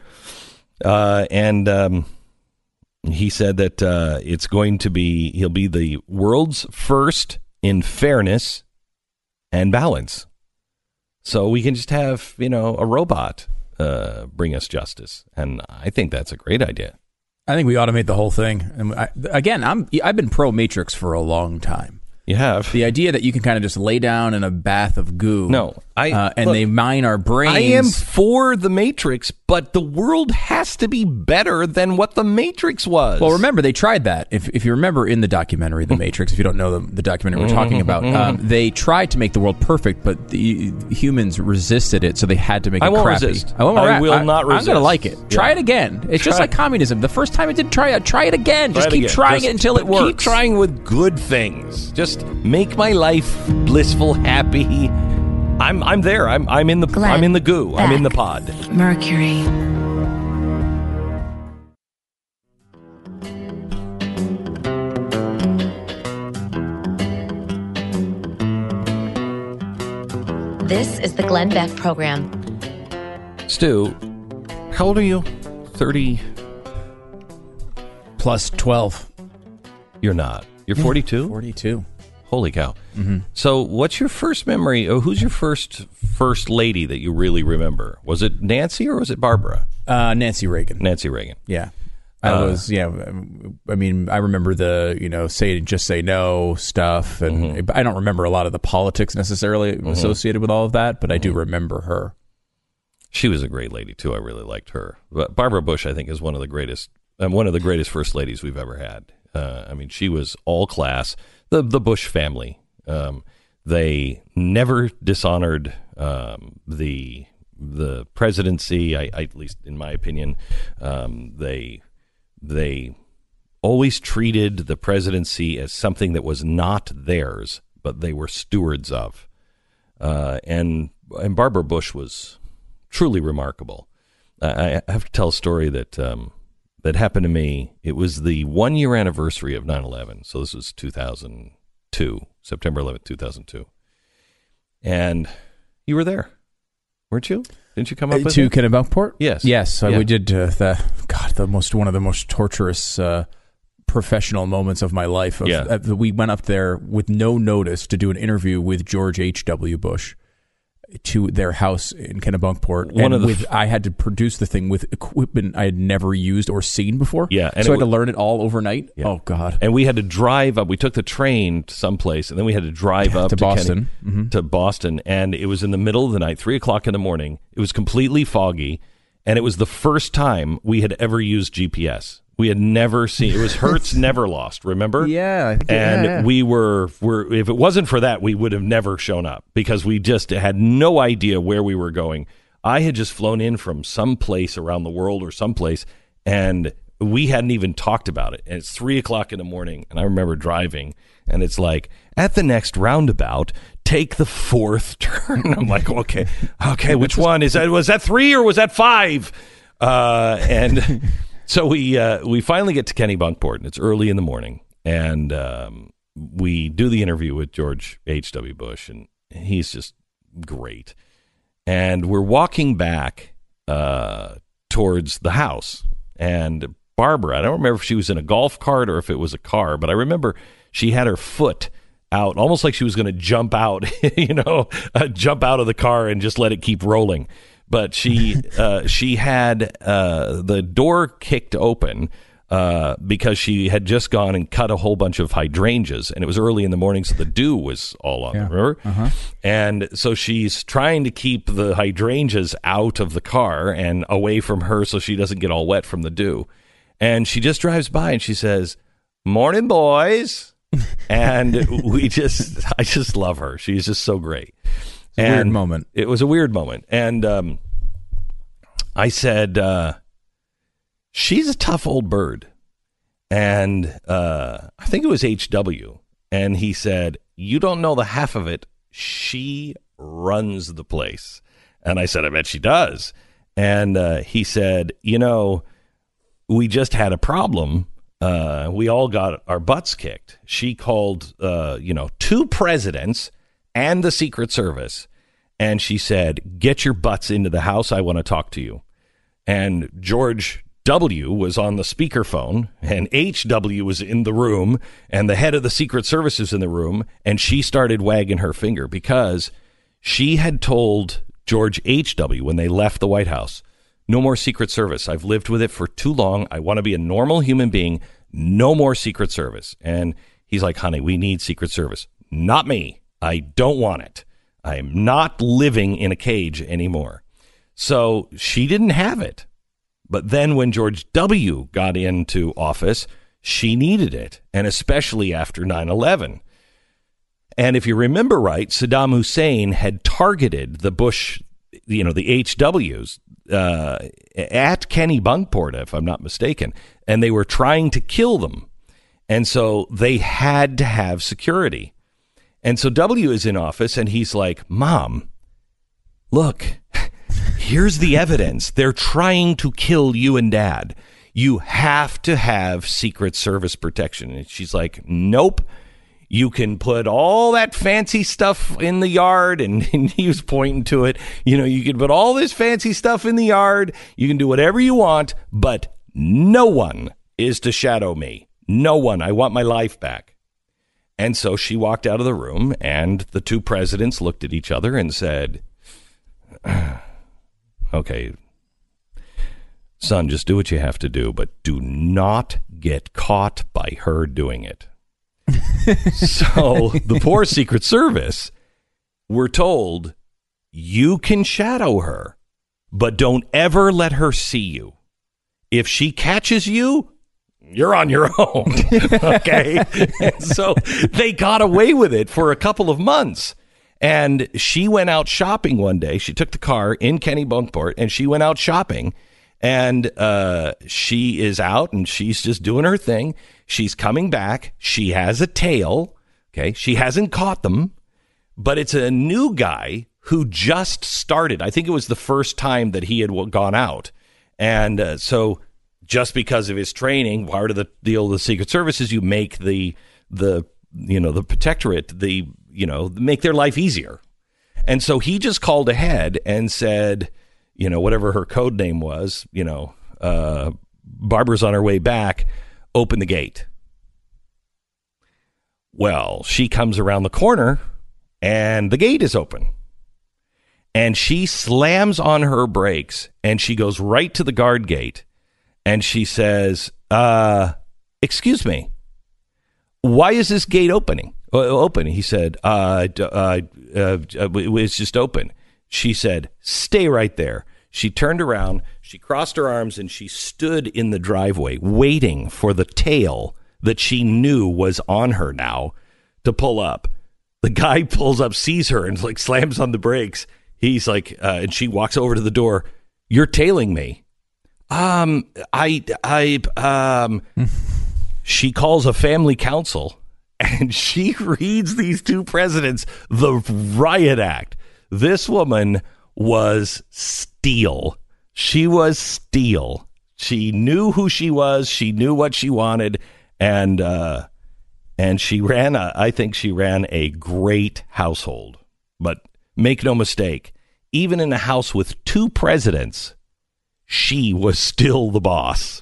He said that he'll be the world's first in fairness and balance. So we can just have, a robot bring us justice. And I think that's a great idea. I think we automate the whole thing. And I've been pro Matrix for a long time. You have. The idea that you can kind of just lay down in a bath of goo. No. They mine our brains. I am for the Matrix, but the world has to be better than what the Matrix was. Well, remember, they tried that. If you remember in the documentary, The Matrix, if you don't know the documentary we're talking about, they tried to make the world perfect, but the humans resisted it, so they had to make it crappy. Resist. I will not resist. I'm going to like it. Try it again. It's just like communism. The first time it didn't try it again. Just keep trying it until it works. Keep trying with good things. Just make my life blissful, happy. I'm there. I'm in the Glenn I'm in the goo. Beck, I'm in the pod. Mercury. This is the Glenn Beck Program. Stu, how old are you? 30? Plus 12. You're not. You're 42? 42. Holy cow. Mm-hmm. So what's your first memory? Who's your first lady that you really remember? Was it Nancy or was it Barbara? Nancy Reagan. Nancy Reagan. Yeah. I remember the, just say no stuff. And I don't remember a lot of the politics necessarily associated with all of that, but I do remember her. She was a great lady, too. I really liked her. But Barbara Bush, I think, is one of the greatest first ladies we've ever had. She was all class. The Bush family, they never dishonored the presidency. At least in my opinion, they always treated the presidency as something that was not theirs, but they were stewards of. And Barbara Bush was truly remarkable. I have to tell a story that happened to me. It was the 1-year anniversary of 9/11. So this was 2002, September 11th, 2002. And you were there, weren't you? Didn't you come up with to it? Kennebunkport? Yes. Yes. Yeah. We did one of the most torturous professional moments of my life. We went up there with no notice to do an interview with George H.W. Bush to their house in Kennebunkport. I had to produce the thing with equipment I had never used or seen before. Yeah, so I had to learn it all overnight. Yeah. Oh, God. And we had to drive up. We took the train to someplace, and then we had to drive up to Boston. To Boston, and it was in the middle of the night, 3 o'clock in the morning. It was completely foggy, and it was the first time we had ever used GPS. We had never seen it. Was Hertz Never Lost, remember? Yeah. We were if it wasn't for that, we would have never shown up because we just had no idea where we were going. I had just flown in from some place around the world or someplace, and we hadn't even talked about it. And it's 3 o'clock in the morning, and I remember driving, and it's like, at the next roundabout, take the fourth turn. I'm like, okay, which one is that? Was that 3 or was that 5? And so we finally get to Kennebunkport, and it's early in the morning, and we do the interview with George H.W. Bush, and he's just great. And we're walking back towards the house, and Barbara, I don't remember if she was in a golf cart or if it was a car, but I remember she had her foot out, almost like she was going to jump out, jump out of the car and just let it keep rolling. But she had the door kicked open because she had just gone and cut a whole bunch of hydrangeas, and it was early in the morning, so the dew was all on them, remember? Uh-huh. And so she's trying to keep the hydrangeas out of the car and away from her so she doesn't get all wet from the dew. And she just drives by and she says, "Morning, boys." And I just love her. She's just so great. Weird moment. It was a weird moment. And I said, she's a tough old bird. And I think it was HW. And he said, "You don't know the half of it. She runs the place." And I said, "I bet she does." And he said, "We just had a problem. We all got our butts kicked. She called, 2 presidents and the Secret Service. And she said, 'Get your butts into the house. I want to talk to you.' And George W. was on the speakerphone, and HW was in the room, and the head of the Secret Service is in the room, and she started wagging her finger because she had told George H.W. when they left the White House, 'No more Secret Service. I've lived with it for too long. I want to be a normal human being. No more Secret Service.' And he's like, 'Honey, we need Secret Service.' 'Not me. I don't want it. I'm not living in a cage anymore.' So she didn't have it. But then when George W. got into office, she needed it, and especially after 9/11. And if you remember right, Saddam Hussein had targeted the Bush, the HWs, at Kennebunkport, if I'm not mistaken, and they were trying to kill them. And so they had to have security. And so W is in office, and he's like, "Mom, look, here's the evidence. They're trying to kill you and Dad. You have to have Secret Service protection." And she's like, "Nope. You can put all that fancy stuff in the yard," and he was pointing to it. You can put all this fancy stuff in the yard. You can do whatever you want, but no one is to shadow me. No one. I want my life back. And so she walked out of the room, and the 2 presidents looked at each other and said, "Okay, son, just do what you have to do, but do not get caught by her doing it." So the poor Secret Service were told, "You can shadow her, but don't ever let her see you. If she catches you, you're on your own." Okay. And so they got away with it for a couple of months. And she went out shopping one day. She took the car in Kennebunkport, and she went out shopping. And she is out, and she's just doing her thing. She's coming back. She has a tail. Okay. She hasn't caught them, but it's a new guy who just started. I think it was the first time that he had gone out. And so just because of his training, part of the deal of the Secret Service is you make the protectorate, make their life easier. And so he just called ahead and said, whatever her code name was, Barbara's on her way back, open the gate. Well, she comes around the corner and the gate is open. And she slams on her brakes and she goes right to the guard gate and she says, excuse me, why is this gate open? He said, it's just open. She said, stay right there. She turned around, she crossed her arms, and she stood in the driveway waiting for the tail that she knew was on her now to pull up. The guy pulls up, sees her, and slams on the brakes. He's like, and she walks over to the door. You're tailing me. She calls a family council, and she reads these two presidents the riot act. This woman was steel. She was steel. She knew who she was. She knew what she wanted, and she ran. I think she ran a great household. But make no mistake, even in a house with two presidents, she was still the boss.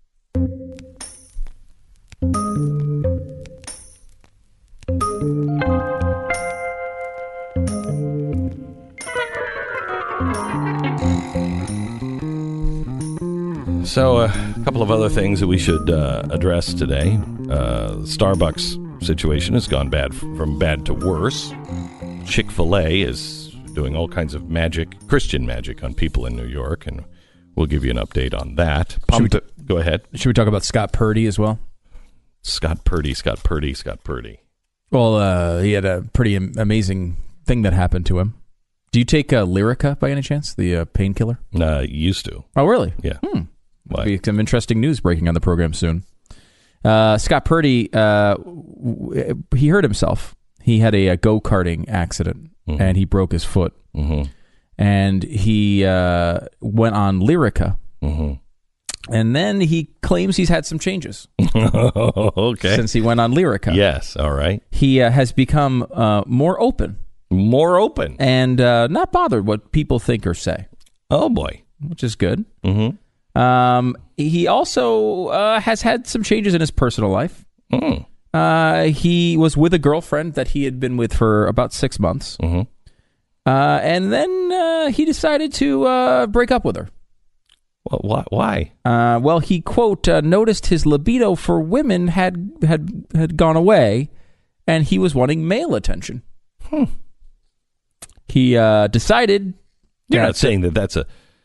So a couple of other things that we should address today. The Starbucks situation has gone from bad to worse. Chick-fil-A is doing all kinds of Christian magic on people in New York, and we'll give you an update on that. Go ahead. Should we talk about Scott Purdy as well? Scott Purdy. Well, he had a pretty amazing thing that happened to him. Do you take Lyrica by any chance, the painkiller? Used to. Oh, really? Yeah. There'll be some interesting news breaking on the program soon. Scott Purdy, he hurt himself. He had a go-karting accident, and he broke his foot. Mm-hmm. And he went on Lyrica. Mm-hmm. And then he claims he's had some changes. Okay. Since he went on Lyrica. Yes, all right. He has become more open. More open. And not bothered what people think or say. Oh, boy. Which is good. Mm-hmm. He also has had some changes in his personal life. He was with a girlfriend that he had been with for about 6 months. Mm-hmm. And then he decided to break up with her. Well, why? Well, he, quote, noticed his libido for women had gone away, and he was wanting male attention. He decided... You're not saying that that's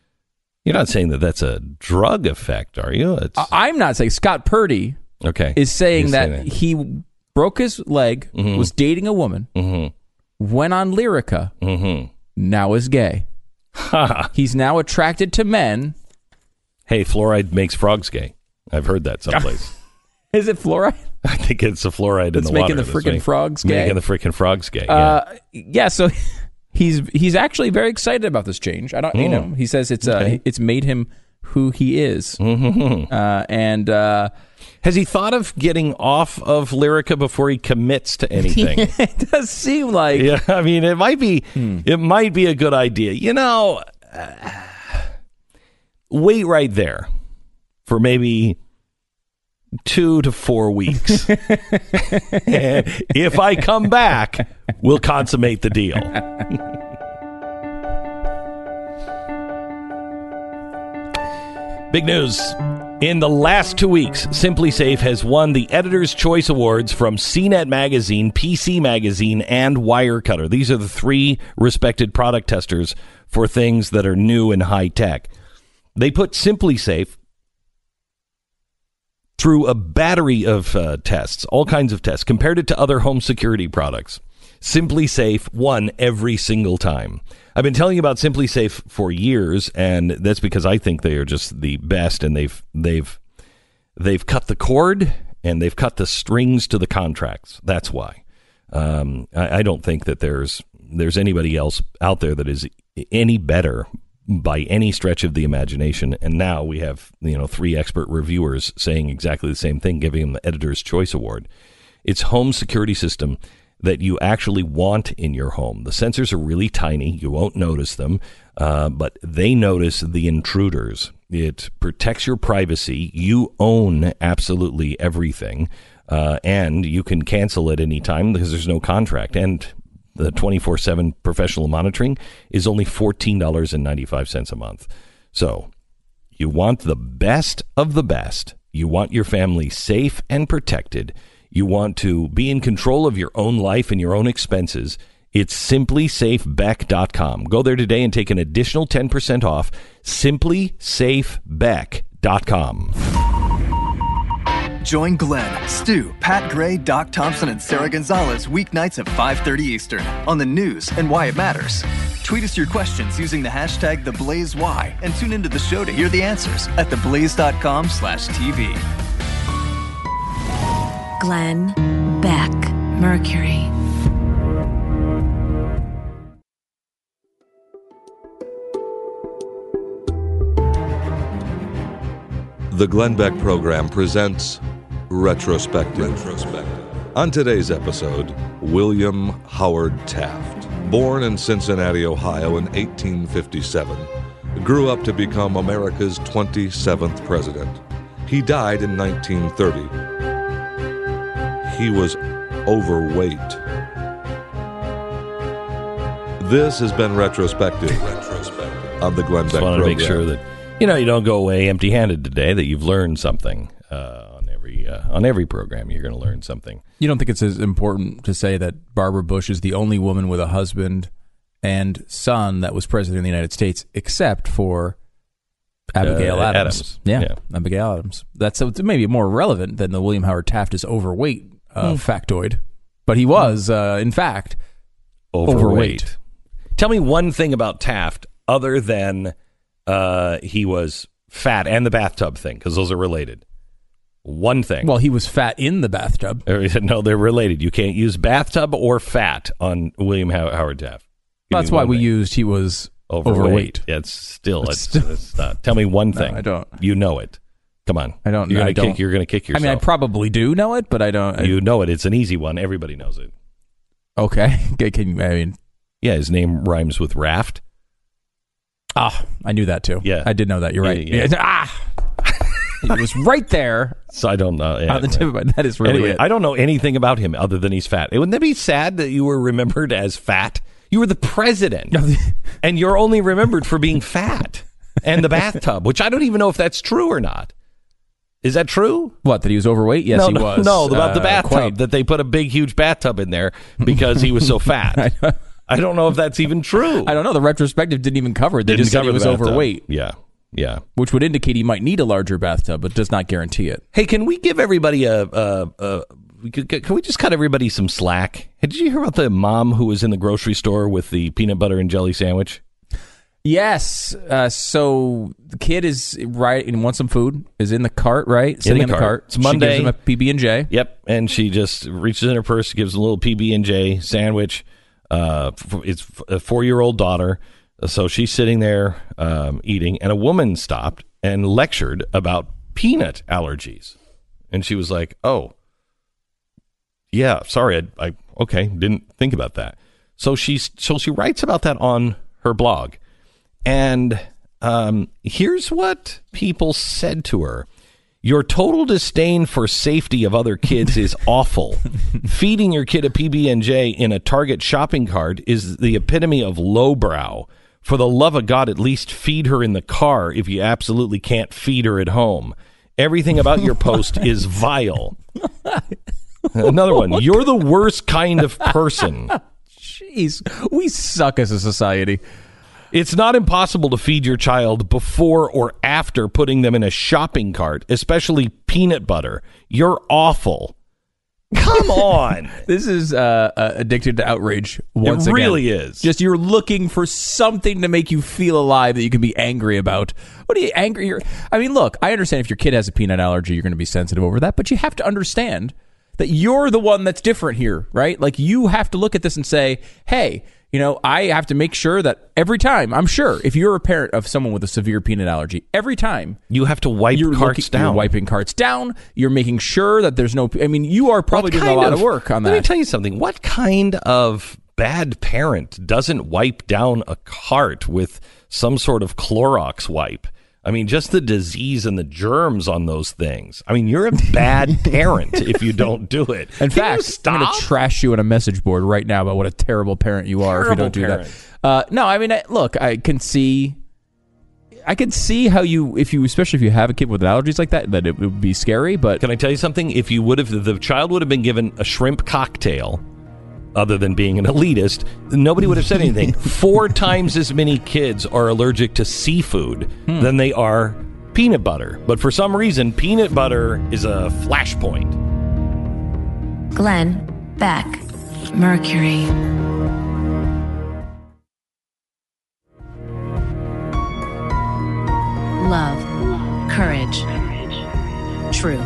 a drug effect, are you? I'm not saying. Scott Purdy is saying that he broke his leg, was dating a woman, went on Lyrica, now is gay. He's now attracted to men. Hey, fluoride makes frogs gay. I've heard that someplace. Is it fluoride? I think it's the fluoride in the water. Making the freaking frogs gay. Making the freaking frogs gay. Yeah. So he's actually very excited about this change. I don't, he says it's made him who he is. And has he thought of getting off of Lyrica before he commits to anything? It does seem like. Yeah, I mean, it might be a good idea. Wait right there for maybe 2 to 4 weeks. If I come back, we'll consummate the deal. Big news. In the last 2 weeks, Simply Safe has won the Editor's Choice Awards from CNET Magazine, PC Magazine, and Wirecutter. These are the 3 respected product testers for things that are new and high tech. They put Simply Safe through a battery of tests, all kinds of tests, compared it to other home security products. Simply Safe won every single time. I've been telling you about Simply Safe for years, and that's because I think they are just the best, and they've cut the cord and they've cut the strings to the contracts. That's why. I don't think that there's anybody else out there that is any better by any stretch of the imagination. And now we have 3 expert reviewers saying exactly the same thing, giving them the Editor's Choice Award. Its home security system that you actually want in your home. The sensors are really tiny. You won't notice them, but they notice the intruders. It protects your privacy. You own absolutely everything, and you can cancel at any time because there's no contract. And the 24/7 professional monitoring is only $14.95 a month. So you want the best of the best. You want your family safe and protected. You want to be in control of your own life and your own expenses. It's simplysafebeck.com. Go there today and take an additional 10% off. simplysafebeck.com. Join Glenn, Stu, Pat Gray, Doc Thompson, and Sarah Gonzalez weeknights at 5:30 Eastern on the news and why it matters. Tweet us your questions using the hashtag TheBlazeWhy and tune into the show to hear the answers at theblaze.com/TV. Glenn Beck, Mercury. The Glenn Beck program presents Retrospective. On today's episode, William Howard Taft. Born in Cincinnati, Ohio in 1857, grew up to become America's 27th president. He died in 1930. He was overweight. This has been Retrospective on the Glenn Beck program. I want to make sure that you don't go away empty-handed today, that you've learned something on every program. You're going to learn something. You don't think it's as important to say that Barbara Bush is the only woman with a husband and son that was president of the United States, except for Abigail Adams. Yeah, Abigail Adams. That's maybe more relevant than the William Howard Taft is overweight factoid. But he was, in fact, overweight. Tell me one thing about Taft other than he was fat, and the bathtub thing, because those are related. One thing. Well, he was fat in the bathtub. No, they're related. You can't use bathtub or fat on William Howard Taft. That's why we used he was overweight. Yeah, it's not. Tell me one thing. No, I don't. You know it. Come on. I don't. You're going to kick yourself. I mean, I probably do know it, but I don't. You know it. It's an easy one. Everybody knows it. Okay. Yeah, his name rhymes with raft. Ah, I knew that too. Yeah. I did know that. You're right. Yeah. It was right there. So I don't know. Yeah, on the tip of my, that is really anyway, it. I don't know anything about him other than he's fat. Wouldn't that be sad that you were remembered as fat? You were the president, and you're only remembered for being fat and the bathtub, which I don't even know if that's true or not. Is that true? What, that he was overweight? Yes, he was. No, about the bathtub, that they put a big, huge bathtub in there because he was so fat. I don't know if that's even true. I don't know. The retrospective didn't even cover it. They just said he was overweight. Yeah. Which would indicate he might need a larger bathtub, but does not guarantee it. Hey, can we give everybody can we just cut everybody some slack? Hey, did you hear about the mom who was in the grocery store with the peanut butter and jelly sandwich? Yes. So the kid is right and wants some food. Is in the cart, right? Sitting in the cart. It's Monday. She gives him a PB&J. Yep. And she just reaches in her purse, gives him a little PB&J sandwich. It's a 4-year-old daughter. So she's sitting there eating, and a woman stopped and lectured about peanut allergies. And she was like, "Oh, yeah, sorry, I didn't think about that." So she writes about that on her blog. And here's what people said to her. "Your total disdain for safety of other kids is awful. Feeding your kid a PB&J in a Target shopping cart is the epitome of lowbrow. For the love of God, at least feed her in the car if you absolutely can't feed her at home. Everything about your post is vile." Another one. "You're the worst kind of person." Jeez, we suck as a society. "It's not impossible to feed your child before or after putting them in a shopping cart, especially peanut butter. You're awful." Come on. This is addicted to outrage once again. It really is. Just you're looking for something to make you feel alive that you can be angry about. What are you angry? I mean, look, I understand if your kid has a peanut allergy, you're going to be sensitive over that, but you have to understand that you're the one that's different here, right? Like, you have to look at this and say, hey, I have to make sure that every time, I'm sure, if you're a parent of someone with a severe peanut allergy, every time you have to wipe carts down. You're wiping carts down. You're making sure that there's no. I mean, you are probably doing a lot of work on that. Let me tell you something. What kind of bad parent doesn't wipe down a cart with some sort of Clorox wipe? I mean, just the disease and the germs on those things. I mean, you're a bad parent if you don't do it. In fact, I'm going to trash you on a message board right now about what a terrible parent you are if you don't do that. No, I mean, look, I can see how especially if you have a kid with allergies like that it would be scary. But can I tell you something? If the child would have been given a shrimp cocktail, other than being an elitist, nobody would have said anything. 4 times as many kids are allergic to seafood than they are peanut butter. But for some reason, peanut butter is a flashpoint. Glenn Beck, Mercury. Love, courage, truth.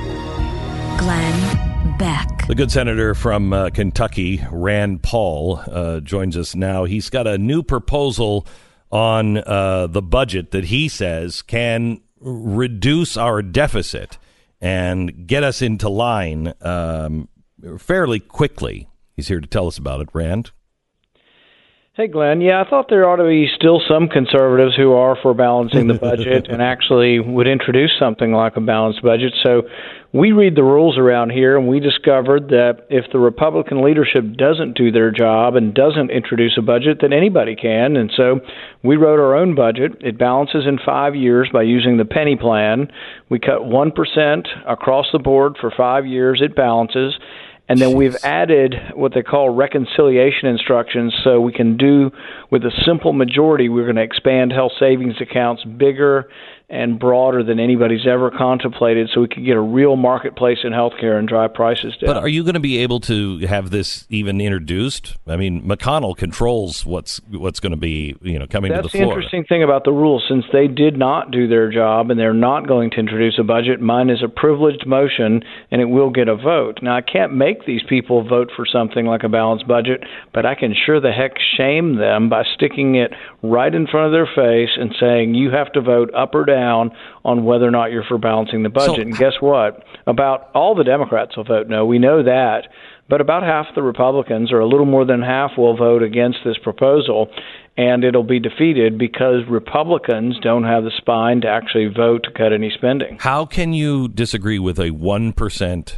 Glenn Beck. The good senator from Kentucky, Rand Paul, joins us now. He's got a new proposal on the budget that he says can reduce our deficit and get us into line fairly quickly. He's here to tell us about it. Rand? Hey, Glenn. Yeah, I thought there ought to be still some conservatives who are for balancing the budget and actually would introduce something like a balanced budget. So we read the rules around here, and we discovered that if the Republican leadership doesn't do their job and doesn't introduce a budget, then anybody can. And so we wrote our own budget. It balances in 5 years by using the penny plan. We cut 1% across the board for 5 years. It balances. And then we've added what they call reconciliation instructions, so we can do, with a simple majority, we're going to expand health savings accounts bigger and broader than anybody's ever contemplated, so we can get a real marketplace in healthcare and drive prices down. But are you going to be able to have this even introduced? I mean, McConnell controls what's going to be coming to the floor. That's the interesting thing about the rules. Since they did not do their job and they're not going to introduce a budget, mine is a privileged motion, and it will get a vote. Now, I can't make these people vote for something like a balanced budget, but I can sure the heck shame them by sticking it right in front of their face and saying, you have to vote up or down on whether or not you're for balancing the budget. And guess what? About all the Democrats will vote no. We know that. But about half the Republicans, or a little more than half, will vote against this proposal, and it'll be defeated because Republicans don't have the spine to actually vote to cut any spending. How can you disagree with a 1%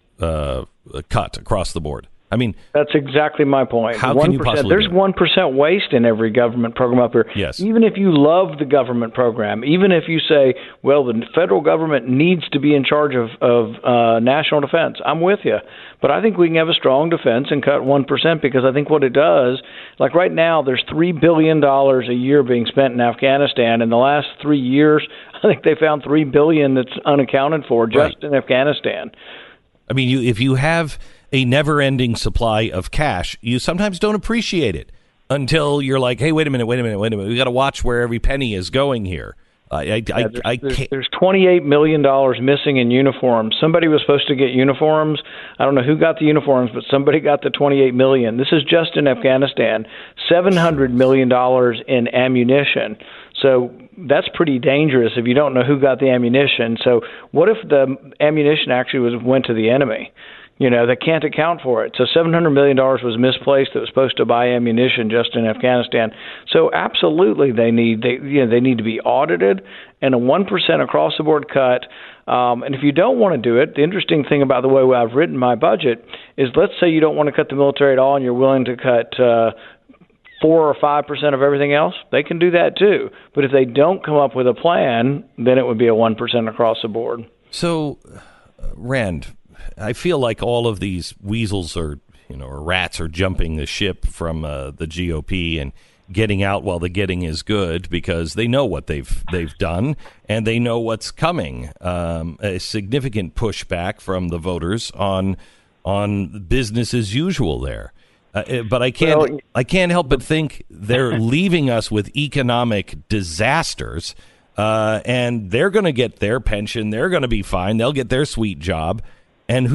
cut across the board? I mean, that's exactly my point. How can you possibly There's 1% waste in every government program up here. Yes. Even if you love the government program, even if you say, well, the federal government needs to be in charge of national defense, I'm with you. But I think we can have a strong defense and cut 1% because I think what it does, like right now, there's $3 billion a year being spent in Afghanistan. In the last 3 years, I think they found $3 billion that's unaccounted for just in Afghanistan. I mean, if you have a never-ending supply of cash, you sometimes don't appreciate it until you're like, hey, wait a minute. We got to watch where every penny is going here. There's $28 million missing in uniforms. Somebody was supposed to get uniforms. I don't know who got the uniforms, but somebody got the $28 million. This is just in Afghanistan. $700 million in ammunition. So that's pretty dangerous if you don't know who got the ammunition. So what if the ammunition actually went to the enemy? They can't account for it. So $700 million was misplaced that was supposed to buy ammunition just in Afghanistan. So absolutely they need to be audited, and a 1% across-the-board cut. And if you don't want to do it, the interesting thing about the way I've written my budget is, let's say you don't want to cut the military at all and you're willing to cut 4 or 5% of everything else, they can do that too. But if they don't come up with a plan, then it would be a 1% across the board. So, Rand, I feel like all of these weasels or rats are jumping the ship from the GOP and getting out while the getting is good because they know what they've done and they know what's coming. A significant pushback from the voters on business as usual there. But I can't help but think they're leaving us with economic disasters, and they're going to get their pension. They're going to be fine. They'll get their sweet job. And who's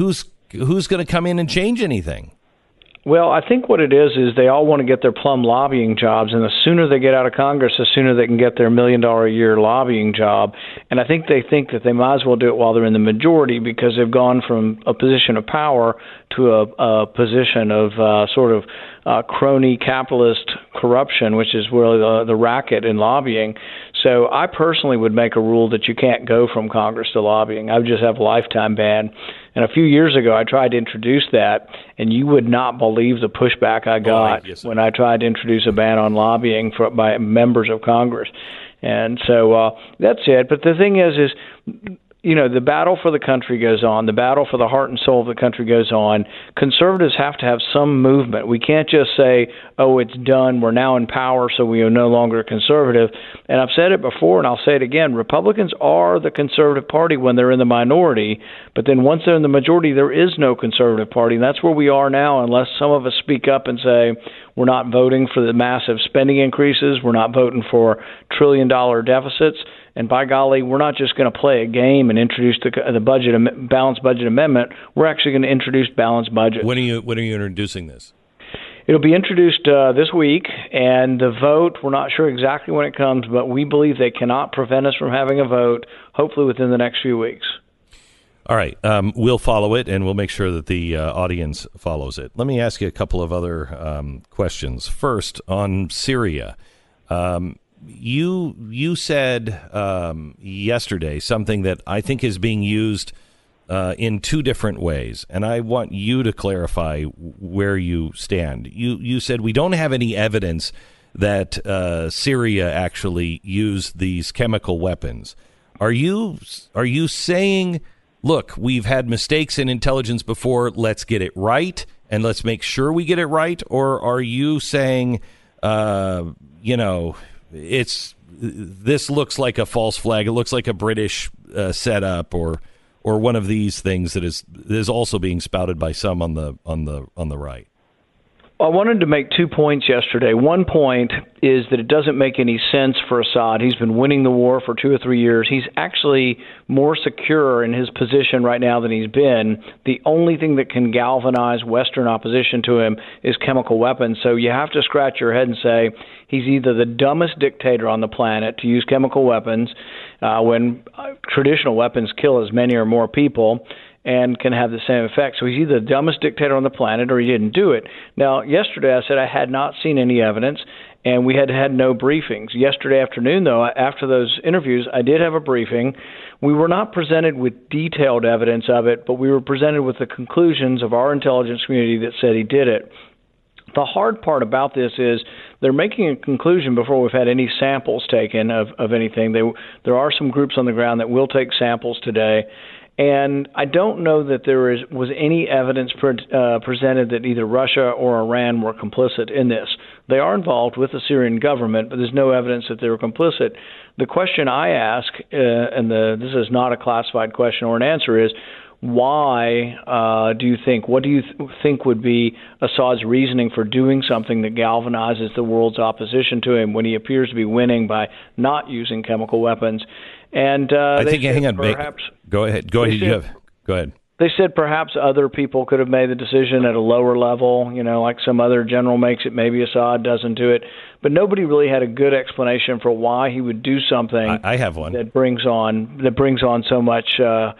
who's going to come in and change anything? Well, I think what it is they all want to get their plum lobbying jobs, and the sooner they get out of Congress, the sooner they can get their $1 million a year lobbying job. And I think that they might as well do it while they're in the majority, because they've gone from a position of power to a position of crony capitalist corruption, which is really the racket in lobbying. So I personally would make a rule that you can't go from Congress to lobbying. I would just have a lifetime ban. And a few years ago, I tried to introduce that, and you would not believe the pushback I got when I tried to introduce a ban on lobbying by members of Congress. And so that's it. But the thing is the battle for the country goes on. The battle for the heart and soul of the country goes on. Conservatives have to have some movement. We can't just say, oh, it's done, we're now in power, so we are no longer conservative. And I've said it before, and I'll say it again, Republicans are the conservative party when they're in the minority, but then once they're in the majority, there is no conservative party, and that's where we are now, unless some of us speak up and say, we're not voting for the massive spending increases, we're not voting for trillion-dollar deficits, and by golly, we're not just going to play a game and introduce the balanced budget amendment. We're actually going to introduce balanced budget. When are you introducing this? It'll be introduced this week, and the vote, we're not sure exactly when it comes, but we believe they cannot prevent us from having a vote, hopefully within the next few weeks. All right. We'll follow it, and we'll make sure that the audience follows it. Let me ask you a couple of other questions. First, on Syria. You said yesterday something that I think is being used in two different ways, and I want you to clarify where you stand. You said we don't have any evidence that Syria actually used these chemical weapons. Are you saying, look, we've had mistakes in intelligence before, let's get it right, and let's make sure we get it right? Or are you saying, this looks like a false flag, it looks like a British setup, or one of these things that is also being spouted by some on the right? I wanted to make 2 points yesterday. One point is that it doesn't make any sense for Assad. He's been winning the war for 2 or 3 years. He's actually more secure in his position right now than he's been. The only thing that can galvanize Western opposition to him is chemical weapons. So you have to scratch your head and say he's either the dumbest dictator on the planet to use chemical weapons when traditional weapons kill as many or more people, and can have the same effect. So he's either the dumbest dictator on the planet or he didn't do it. Now, yesterday I said I had not seen any evidence, and we had no briefings. Yesterday afternoon, though, after those interviews, I did have a briefing. We were not presented with detailed evidence of it, but we were presented with the conclusions of our intelligence community that said he did it. The hard part about this is they're making a conclusion before we've had any samples taken of anything. There are some groups on the ground that will take samples today. And I don't know that there was any evidence presented that either Russia or Iran were complicit in this. They are involved with the Syrian government, but there's no evidence that they were complicit. The question I ask, this is not a classified question or an answer, is why what do you think would be Assad's reasoning for doing something that galvanizes the world's opposition to him when he appears to be winning by not using chemical weapons? And I think, hang on, perhaps, go ahead. Go ahead. They said perhaps other people could have made the decision at a lower level, like some other general makes it, maybe Assad doesn't do it. But nobody really had a good explanation for why he would do something. I have one that brings on so much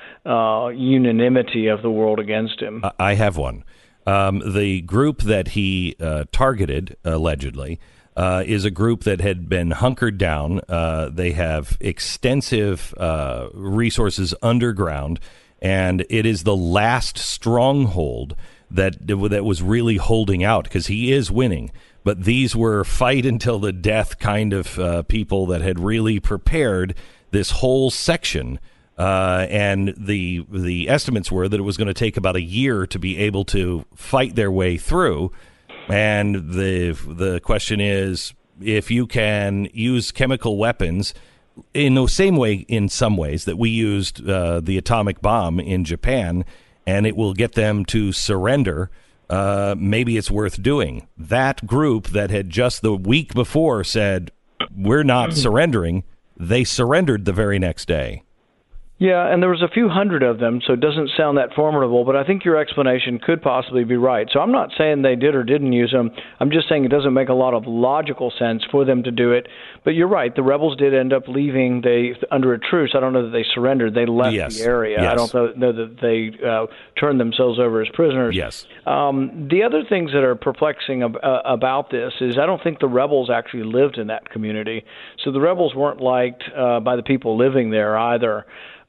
unanimity of the world against him. I have one. The group that he targeted allegedly is a group that had been hunkered down. They have extensive resources underground, and it is the last stronghold that was really holding out, because he is winning. But these were fight until the death kind of people that had really prepared this whole section. And the estimates were that it was going to take about a year to be able to fight their way through. And the question is, if you can use chemical weapons in the same way, in some ways, that we used the atomic bomb in Japan, and it will get them to surrender, maybe it's worth doing. That group that had just the week before said, we're not surrendering, they surrendered the very next day. Yeah, and there was a few hundred of them, so it doesn't sound that formidable, but I think your explanation could possibly be right. So I'm not saying they did or didn't use them. I'm just saying it doesn't make a lot of logical sense for them to do it. But you're right, the rebels did end up leaving under a truce. I don't know that they surrendered. They left the area. Yes. I don't know that they turned themselves over as prisoners. Yes. The other things that are perplexing about this is I don't think the rebels actually lived in that community. So the rebels weren't liked by the people living there either.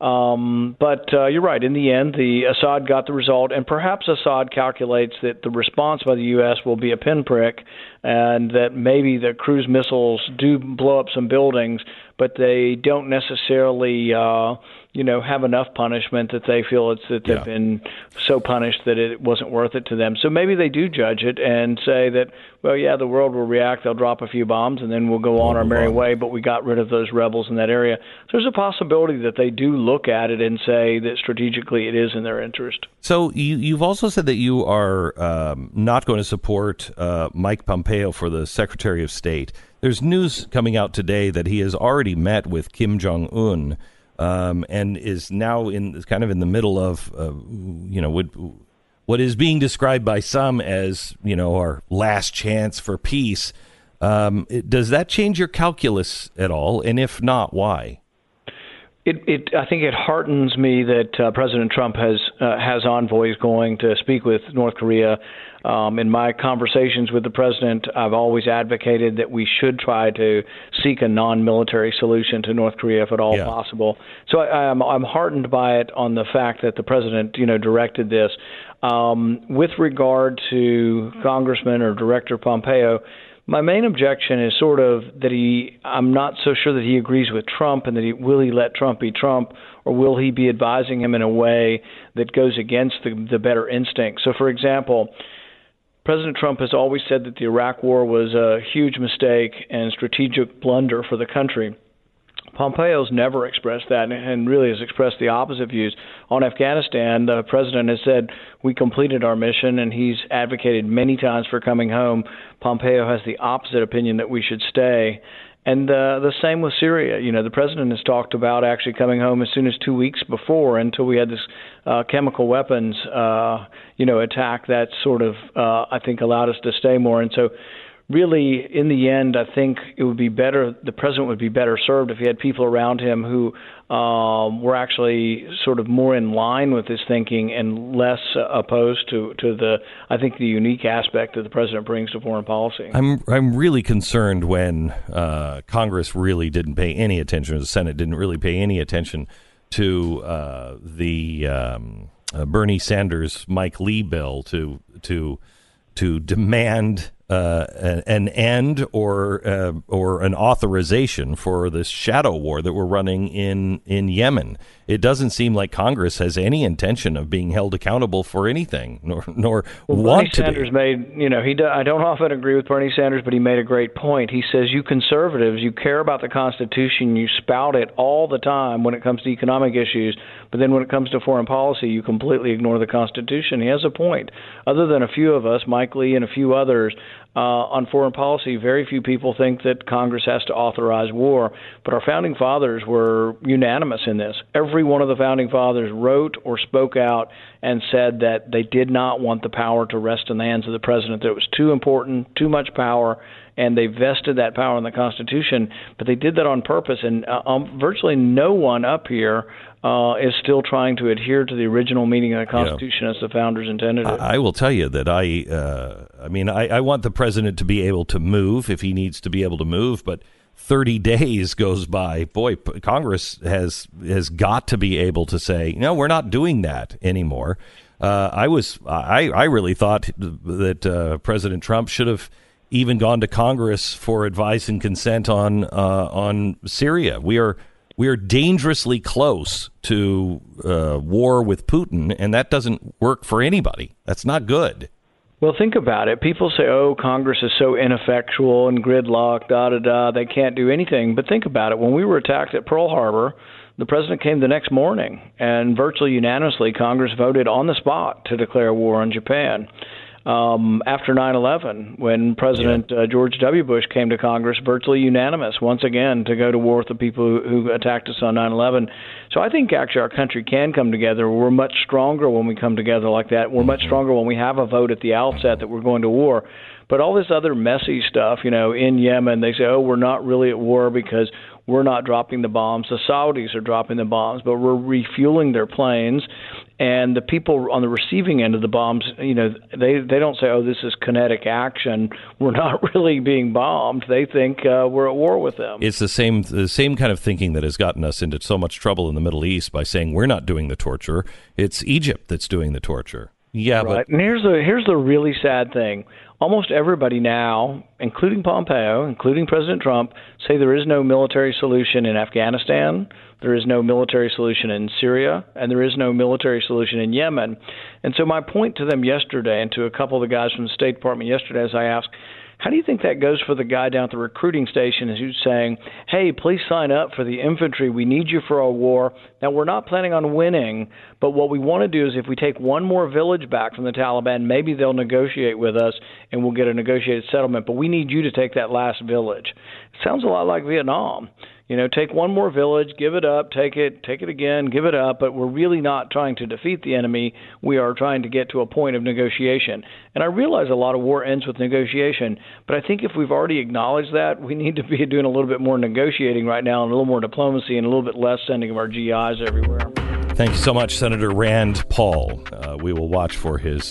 But you're right. In the end, Assad got the result, and perhaps Assad calculates that the response by the U.S. will be a pinprick, and that maybe the cruise missiles do blow up some buildings, but they don't necessarily, have enough punishment that they feel they've been so punished that it wasn't worth it to them. So maybe they do judge it and say that, well, yeah, the world will react. They'll drop a few bombs, and then we'll go on our merry way. But we got rid of those rebels in that area. So there's a possibility that they do look at it and say that strategically it is in their interest. So you've also said that you are not going to support Mike Pompeo for the Secretary of State. There's news coming out today that he has already met with Kim Jong-un and is now in the middle of, what is being described by some as, our last chance for peace. Does that change your calculus at all? And if not, why? I think it heartens me that President Trump has envoys going to speak with North Korea. In my conversations with the president, I've always advocated that we should try to seek a non-military solution to North Korea if at all possible. So I'm heartened by it on the fact that the president, directed this. With regard to Congressman or Director Pompeo, my main objection is sort of that I'm not so sure that he agrees with Trump and that will he let Trump be Trump, or will he be advising him in a way that goes against the better instinct? So, for example, President Trump has always said that the Iraq War was a huge mistake and strategic blunder for the country. Pompeo's never expressed that and really has expressed the opposite views. On Afghanistan, the president has said we completed our mission, and he's advocated many times for coming home. Pompeo has the opposite opinion that we should stay. And the same with Syria. The president has talked about actually coming home as soon as 2 weeks before until we had this chemical weapons, attack that sort of, I think, allowed us to stay more. And so really, in the end, I think it would be better, the president would be better served if he had people around him who were actually sort of more in line with his thinking and less opposed to the unique aspect that the president brings to foreign policy. I'm really concerned when Congress really didn't pay any attention, or the Senate didn't really pay any attention to the Bernie Sanders Mike Lee bill to demand an end or an authorization for this shadow war that we're running in Yemen. It doesn't seem like Congress has any intention of being held accountable for anything, nor want to be. Bernie Sanders made, I don't often agree with Bernie Sanders, but he made a great point. He says, you conservatives, you care about the Constitution, you spout it all the time when it comes to economic issues, but then when it comes to foreign policy, you completely ignore the Constitution. He has a point. Other than a few of us, Mike Lee and a few others, on foreign policy, very few people think that Congress has to authorize war. But our founding fathers were unanimous in this. Every one of the founding fathers wrote or spoke out and said that they did not want the power to rest in the hands of the president, that it was too important, too much power, and they vested that power in the Constitution. But they did that on purpose, and virtually no one up here is still trying to adhere to the original meaning of the Constitution as the founders intended it. I will tell you that I want the president to be able to move if he needs to be able to move, but 30 days goes by. Boy, Congress has got to be able to say, no, we're not doing that anymore. I really thought that President Trump should have even gone to Congress for advice and consent on Syria. We are dangerously close to war with Putin, and that doesn't work for anybody. That's not good. Well, think about it. People say, oh, Congress is so ineffectual and gridlocked, they can't do anything. But think about it. When we were attacked at Pearl Harbor, the president came the next morning, and virtually unanimously, Congress voted on the spot to declare war on Japan. after 9/11, when President George W. Bush came to Congress, virtually unanimous once again to go to war with the people who attacked us on 9/11. So I think actually our country can come together. We're much stronger when we come together like that. We're much stronger when we have a vote at the outset that we're going to war. But all this other messy stuff, in Yemen, they say, oh, we're not really at war because we're not dropping the bombs. The Saudis are dropping the bombs, but we're refueling their planes. And the people on the receiving end of the bombs, they don't say, oh, this is kinetic action. We're not really being bombed. They think we're at war with them. It's the same kind of thinking that has gotten us into so much trouble in the Middle East by saying we're not doing the torture. It's Egypt that's doing the torture. Yeah, right. But and here's the really sad thing. Almost everybody now, including Pompeo, including President Trump, say there is no military solution in Afghanistan, there is no military solution in Syria, and there is no military solution in Yemen. And so my point to them yesterday, and to a couple of the guys from the State Department yesterday, as I asked, how do you think that goes for the guy down at the recruiting station who's saying, hey, please sign up for the infantry. We need you for our war. Now, we're not planning on winning, but what we want to do is if we take one more village back from the Taliban, maybe they'll negotiate with us and we'll get a negotiated settlement. But we need you to take that last village. It sounds a lot like Vietnam. Take one more village, give it up, take it again, give it up. But we're really not trying to defeat the enemy. We are trying to get to a point of negotiation. And I realize a lot of war ends with negotiation. But I think if we've already acknowledged that, we need to be doing a little bit more negotiating right now and a little more diplomacy and a little bit less sending of our GIs everywhere. Thank you so much, Senator Rand Paul. We will watch for his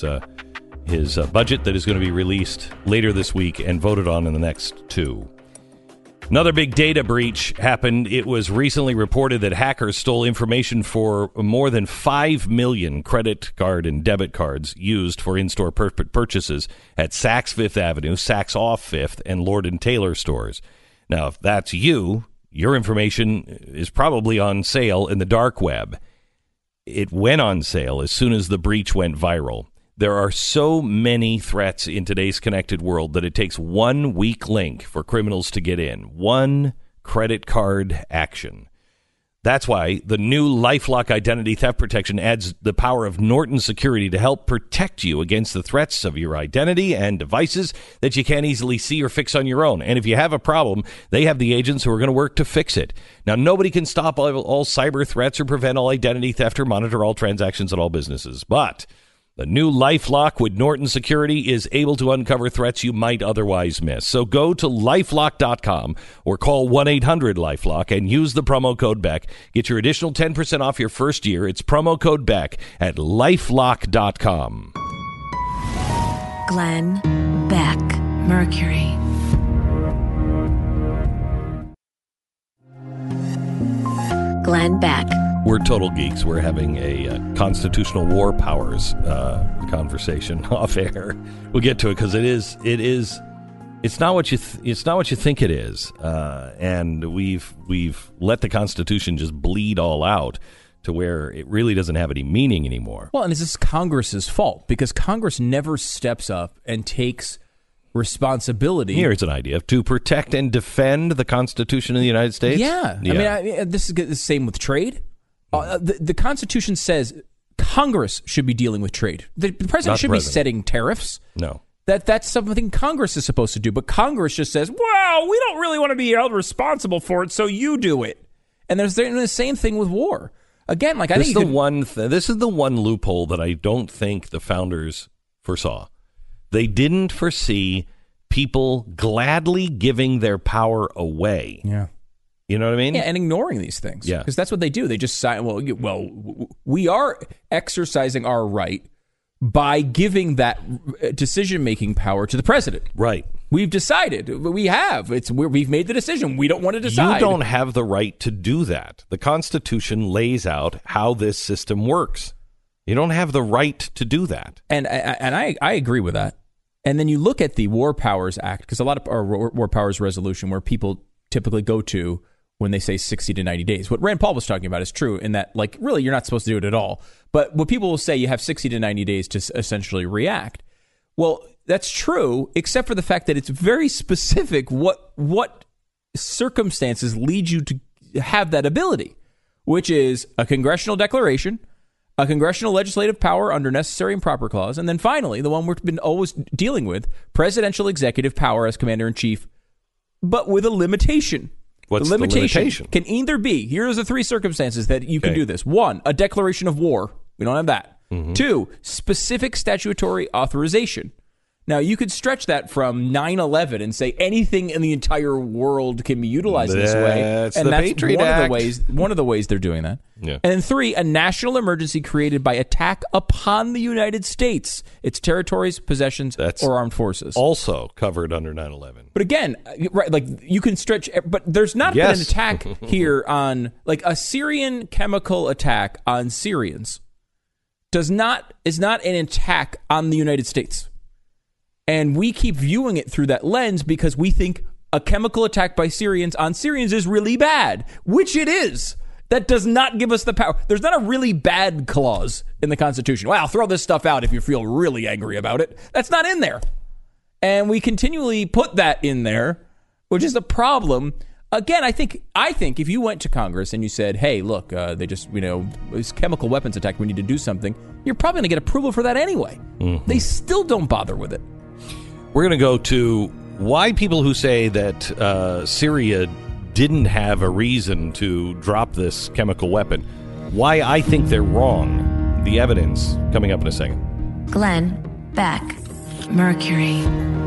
budget that is going to be released later this week and voted on in the next 2. Another big data breach happened. It was recently reported that hackers stole information for more than 5 million credit card and debit cards used for in-store purchases at Saks Fifth Avenue, Saks Off Fifth, and Lord & Taylor stores. Now, if that's you, your information is probably on sale in the dark web. It went on sale as soon as the breach went viral. There are so many threats in today's connected world that it takes one weak link for criminals to get in. One credit card action. That's why the new LifeLock Identity Theft Protection adds the power of Norton Security to help protect you against the threats of your identity and devices that you can't easily see or fix on your own. And if you have a problem, they have the agents who are going to work to fix it. Now, nobody can stop all cyber threats or prevent all identity theft or monitor all transactions at all businesses. But the new LifeLock with Norton Security is able to uncover threats you might otherwise miss. So go to LifeLock.com or call 1-800-LifeLock and use the promo code BECK. Get your additional 10% off your first year. It's promo code BECK at LifeLock.com. Glenn Beck, Mercury. Glenn Beck. We're total geeks. We're having a constitutional war powers conversation off air. We'll get to it because it's not what you think it is, and we've let the Constitution just bleed all out to where it really doesn't have any meaning anymore. Well, and is this Congress's fault? Because Congress never steps up and takes responsibility. Here's an idea to protect and defend the Constitution of the United States. Yeah. I mean, this is the same with trade. The Constitution says Congress should be dealing with trade. The president should be setting tariffs. No. That's something Congress is supposed to do. But Congress just says, well, we don't really want to be held responsible for it, so you do it. And there's the same thing with war. Again, like I think this is the one loophole that I don't think the founders foresaw. They didn't foresee people gladly giving their power away. Yeah. You know what I mean? Yeah, and ignoring these things. Yeah. Because that's what they do. They just sign, well, we are exercising our right by giving that decision-making power to the president. Right. We've decided. We've made the decision. We don't want to decide. You don't have the right to do that. The Constitution lays out how this system works. You don't have the right to do that. And I agree with that. And then you look at the War Powers Act, because a lot of our War Powers resolution where people typically go to when they say 60 to 90 days. What Rand Paul was talking about is true in that, like, really, you're not supposed to do it at all. But what people will say, you have 60 to 90 days to essentially react. Well, that's true, except for the fact that it's very specific what circumstances lead you to have that ability, which is a congressional declaration, a congressional legislative power under necessary and proper clause, and then finally, the one we've been always dealing with, presidential executive power as commander-in-chief, but with a limitation. What's the limitation? Can either be, here's the three circumstances that you can do this. 1, a declaration of war. We don't have that. 2, specific statutory authorization. Now, you could stretch that from 9/11 and say anything in the entire world can be utilized this way. And that's Patriot Act. One of the ways they're doing that. Yeah. And then 3, a national emergency created by attack upon the United States, its territories, possessions, or armed forces. Also covered under 9/11. But again, right, like you can stretch, but there's not been an attack here on, like a Syrian chemical attack on Syrians is not an attack on the United States. And we keep viewing it through that lens because we think a chemical attack by Syrians on Syrians is really bad, which it is. That does not give us the power. There's not a really bad clause in the Constitution. Well, throw this stuff out if you feel really angry about it. That's not in there. And we continually put that in there, which is a problem. Again, I think if you went to Congress and you said, hey, look, they just, this chemical weapons attack, we need to do something, you're probably going to get approval for that anyway. They still don't bother with it. We're going to go to why people who say that Syria didn't have a reason to drop this chemical weapon, why I think they're wrong. The evidence coming up in a second. Glenn Beck, Mercury.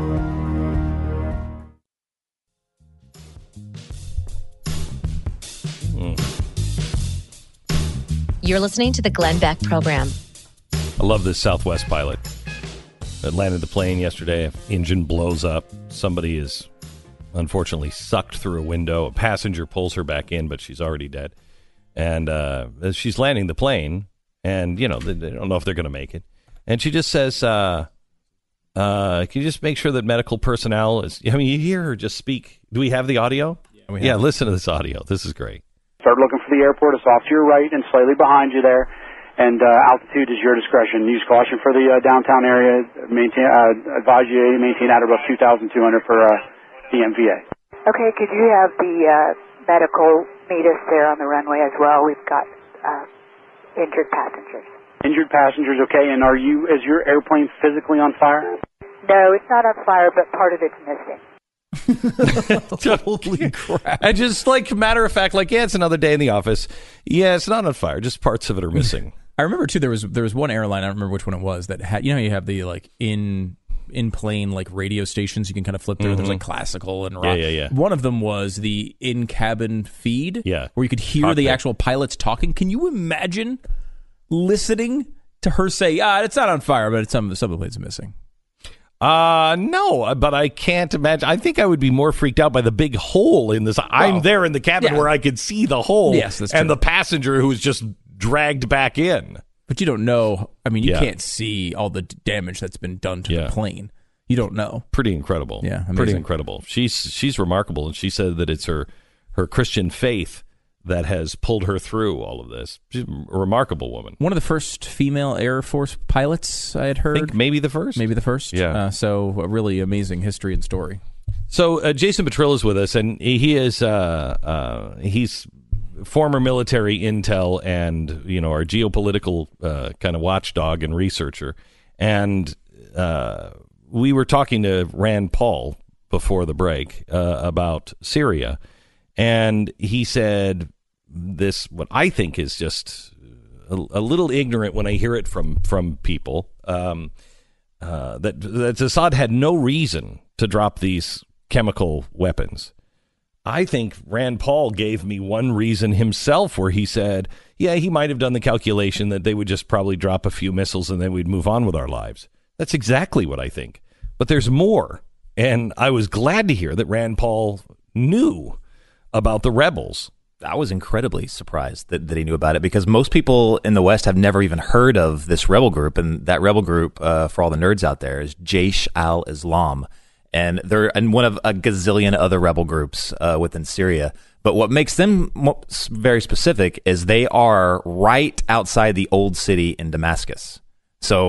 You're listening to the Glenn Beck program. I love this Southwest pilot that landed the plane yesterday. Engine blows up. Somebody is unfortunately sucked through a window. A passenger pulls her back in, but she's already dead. And as she's landing the plane, and, they don't know if they're going to make it. And she just says, can you just make sure that medical personnel is... you hear her just speak. Do we have the audio? Yeah, listen to this audio. This is great. Start looking for the airport. It's off to your right and slightly behind you there. And altitude is your discretion. Use caution for the downtown area. Advise you to maintain at above 2,200 for the MVA. Okay, could you have the medical meet us there on the runway as well? We've got injured passengers. Injured passengers, okay. And is your airplane physically on fire? No, it's not on fire, but part of it's missing. Holy crap. And just matter of fact, it's another day in the office. Yeah, it's not on fire. Just parts of it are missing. I remember too, there was one airline, I don't remember which one it was, that had, you have the in plane radio stations you can kind of flip through. There's classical and rock. Yeah. One of them was the in cabin feed, where you could hear the actual pilots talking. Can you imagine listening to her say, it's not on fire, but some of the planes are missing? No, but I can't imagine. I think I would be more freaked out by the big hole in this. I'm there in the cabin where I could see the hole. Yes, that's true. And the passenger who was just dragged back in. But you don't know. You can't see all the damage that's been done to the plane. You don't know. Pretty incredible. Yeah, amazing. Pretty incredible. She's remarkable, and she said that it's her Christian faith that has pulled her through all of this. She's a remarkable woman. One of the first female Air Force pilots I had heard. I think maybe the first. Yeah. So a really amazing history and story. So Jason Petrillo is with us, and he is he's former military intel and our geopolitical kind of watchdog and researcher. And we were talking to Rand Paul before the break about Syria. And he said this, what I think is just a little ignorant when I hear it from people, that Assad had no reason to drop these chemical weapons. I think Rand Paul gave me one reason himself where he said, he might have done the calculation that they would just probably drop a few missiles and then we'd move on with our lives. That's exactly what I think. But there's more. And I was glad to hear that Rand Paul knew about the rebels. I was incredibly surprised that he knew about it because most people in the West have never even heard of this rebel group. And that rebel group, for all the nerds out there, is Jaish al-Islam. And they're one of a gazillion other rebel groups within Syria. But what makes them very specific is they are right outside the old city in Damascus. So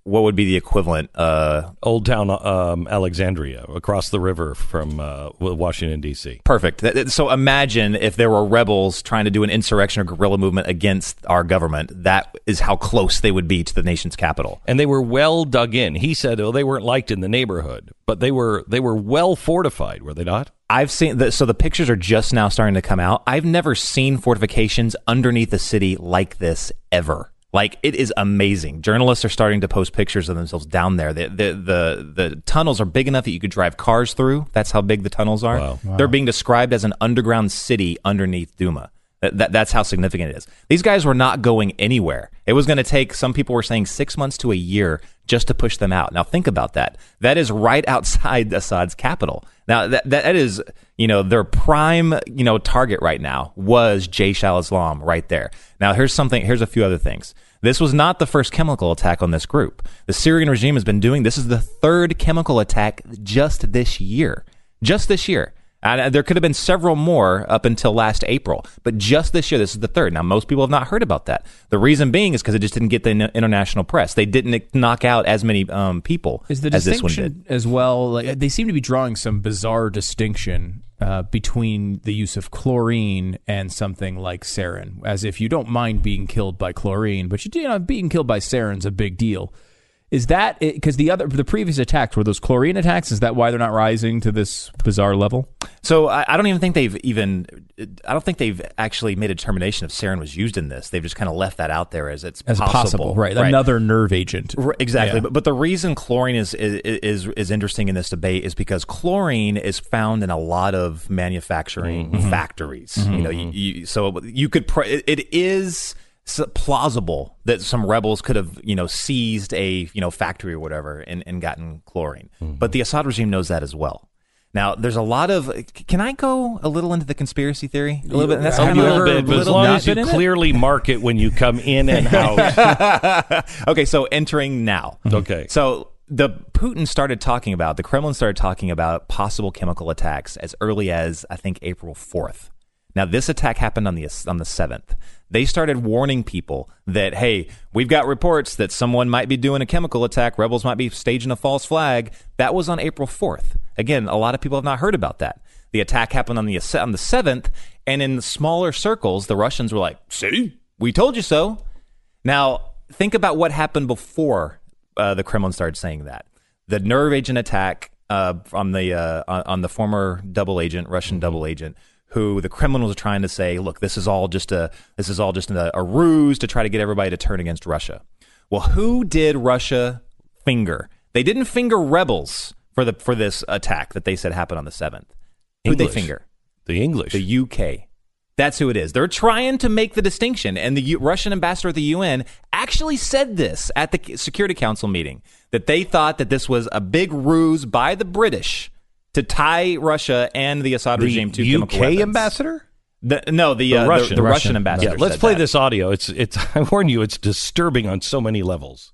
what would be the equivalent? Old Town Alexandria, across the river from Washington, D.C. Perfect. So imagine if there were rebels trying to do an insurrection or guerrilla movement against our government. That is how close they would be to the nation's capital. And they were well dug in. He said, they weren't liked in the neighborhood, but they were well fortified, were they not? I've seen so the pictures are just now starting to come out. I've never seen fortifications underneath the city like this ever. Like, it is amazing. Journalists are starting to post pictures of themselves down there. The tunnels are big enough that you could drive cars through. That's how big the tunnels are. Wow. They're being described as an underground city underneath Duma. That's how significant it is. These guys were not going anywhere. It was going to take, some people were saying, 6 months to a year just to push them out. Now, think about that. That is right outside Assad's capital. Now, that is, their prime, target right now was Jaish al-Islam right there. Now, here's a few other things. This was not the first chemical attack on this group. The Syrian regime has been doing, this is the third chemical attack just this year. Just this year. And there could have been several more up until last April, but just this year, this is the third. Now, most people have not heard about that. The reason being is because it just didn't get the international press. They didn't knock out as many people as this one did. As well, like, they seem to be drawing some bizarre distinction between the use of chlorine and something like sarin, as if you don't mind being killed by chlorine, but being killed by sarin's a big deal. Is that because the previous attacks were those chlorine attacks? Is that why they're not rising to this bizarre level? So I don't even think I don't think they've actually made a determination if sarin was used in this. They've just kind of left that out there as possible, right? Another nerve agent, exactly. Yeah. But the reason chlorine is interesting in this debate is because chlorine is found in a lot of manufacturing factories. Mm-hmm. So you could it is plausible that some rebels could have, seized a, factory or whatever and gotten chlorine. But the Assad regime knows that as well. Now, there's a lot of. Can I go a little into the conspiracy theory? A little bit. That's a little bit, but as long as you clearly mark it when you come in and out. Okay, so entering now. Okay. So the Kremlin started talking about possible chemical attacks as early as, I think, April 4th. Now, this attack happened on the 7th. They started warning people that, hey, we've got reports that someone might be doing a chemical attack. Rebels might be staging a false flag. That was on April 4th. Again, a lot of people have not heard about that. The attack happened on the 7th, and in the smaller circles, the Russians were like, see, we told you so. Now, think about what happened before the Kremlin started saying that. The nerve agent attack on the former double agent, Russian double agent, who the Kremlin was trying to say, look, this is all just a ruse to try to get everybody to turn against Russia. Well, who did Russia finger? They didn't finger rebels for this attack that they said happened on the 7th. Who'd they finger? The English. The UK. That's who it is. They're trying to make the distinction. And the Russian ambassador at the UN actually said this at the Security Council meeting, that they thought that this was a big ruse by the British to tie Russia and the Assad regime to chemical weapons. The UK ambassador? The Russian ambassador. Yeah, let's play this audio. It's. I warn you, it's disturbing on so many levels.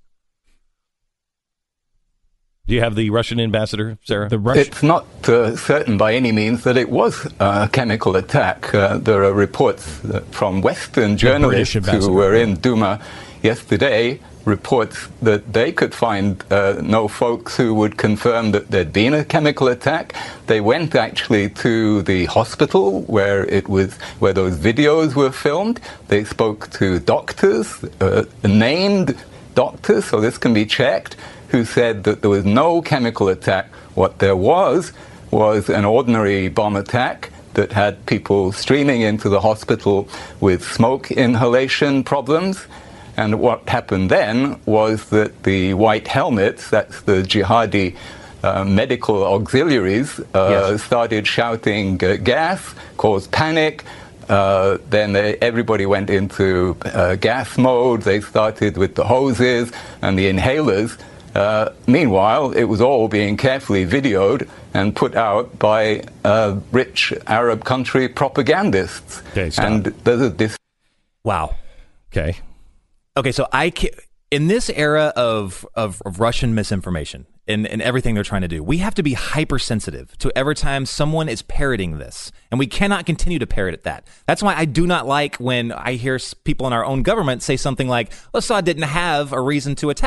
Do you have the Russian ambassador, Sarah? It's not certain by any means that it was a chemical attack. There are reports from Western journalists who were in Duma yesterday, reports that they could find no folks who would confirm that there'd been a chemical attack. They went actually to the hospital where those videos were filmed. They spoke to doctors, named doctors, so this can be checked, who said that there was no chemical attack. What there was an ordinary bomb attack that had people streaming into the hospital with smoke inhalation problems. And what happened then was that the white helmets, that's the jihadi medical auxiliaries, started shouting gas, caused panic. Then everybody went into gas mode. They started with the hoses and the inhalers. Meanwhile, it was all being carefully videoed and put out by rich Arab country propagandists. Okay, stop. And there's Wow. Okay, so in this era of Russian misinformation and everything they're trying to do, we have to be hypersensitive to every time someone is parroting this, and we cannot continue to parrot at that. That's why I do not like when I hear people in our own government say something like, Assad didn't have a reason to attack.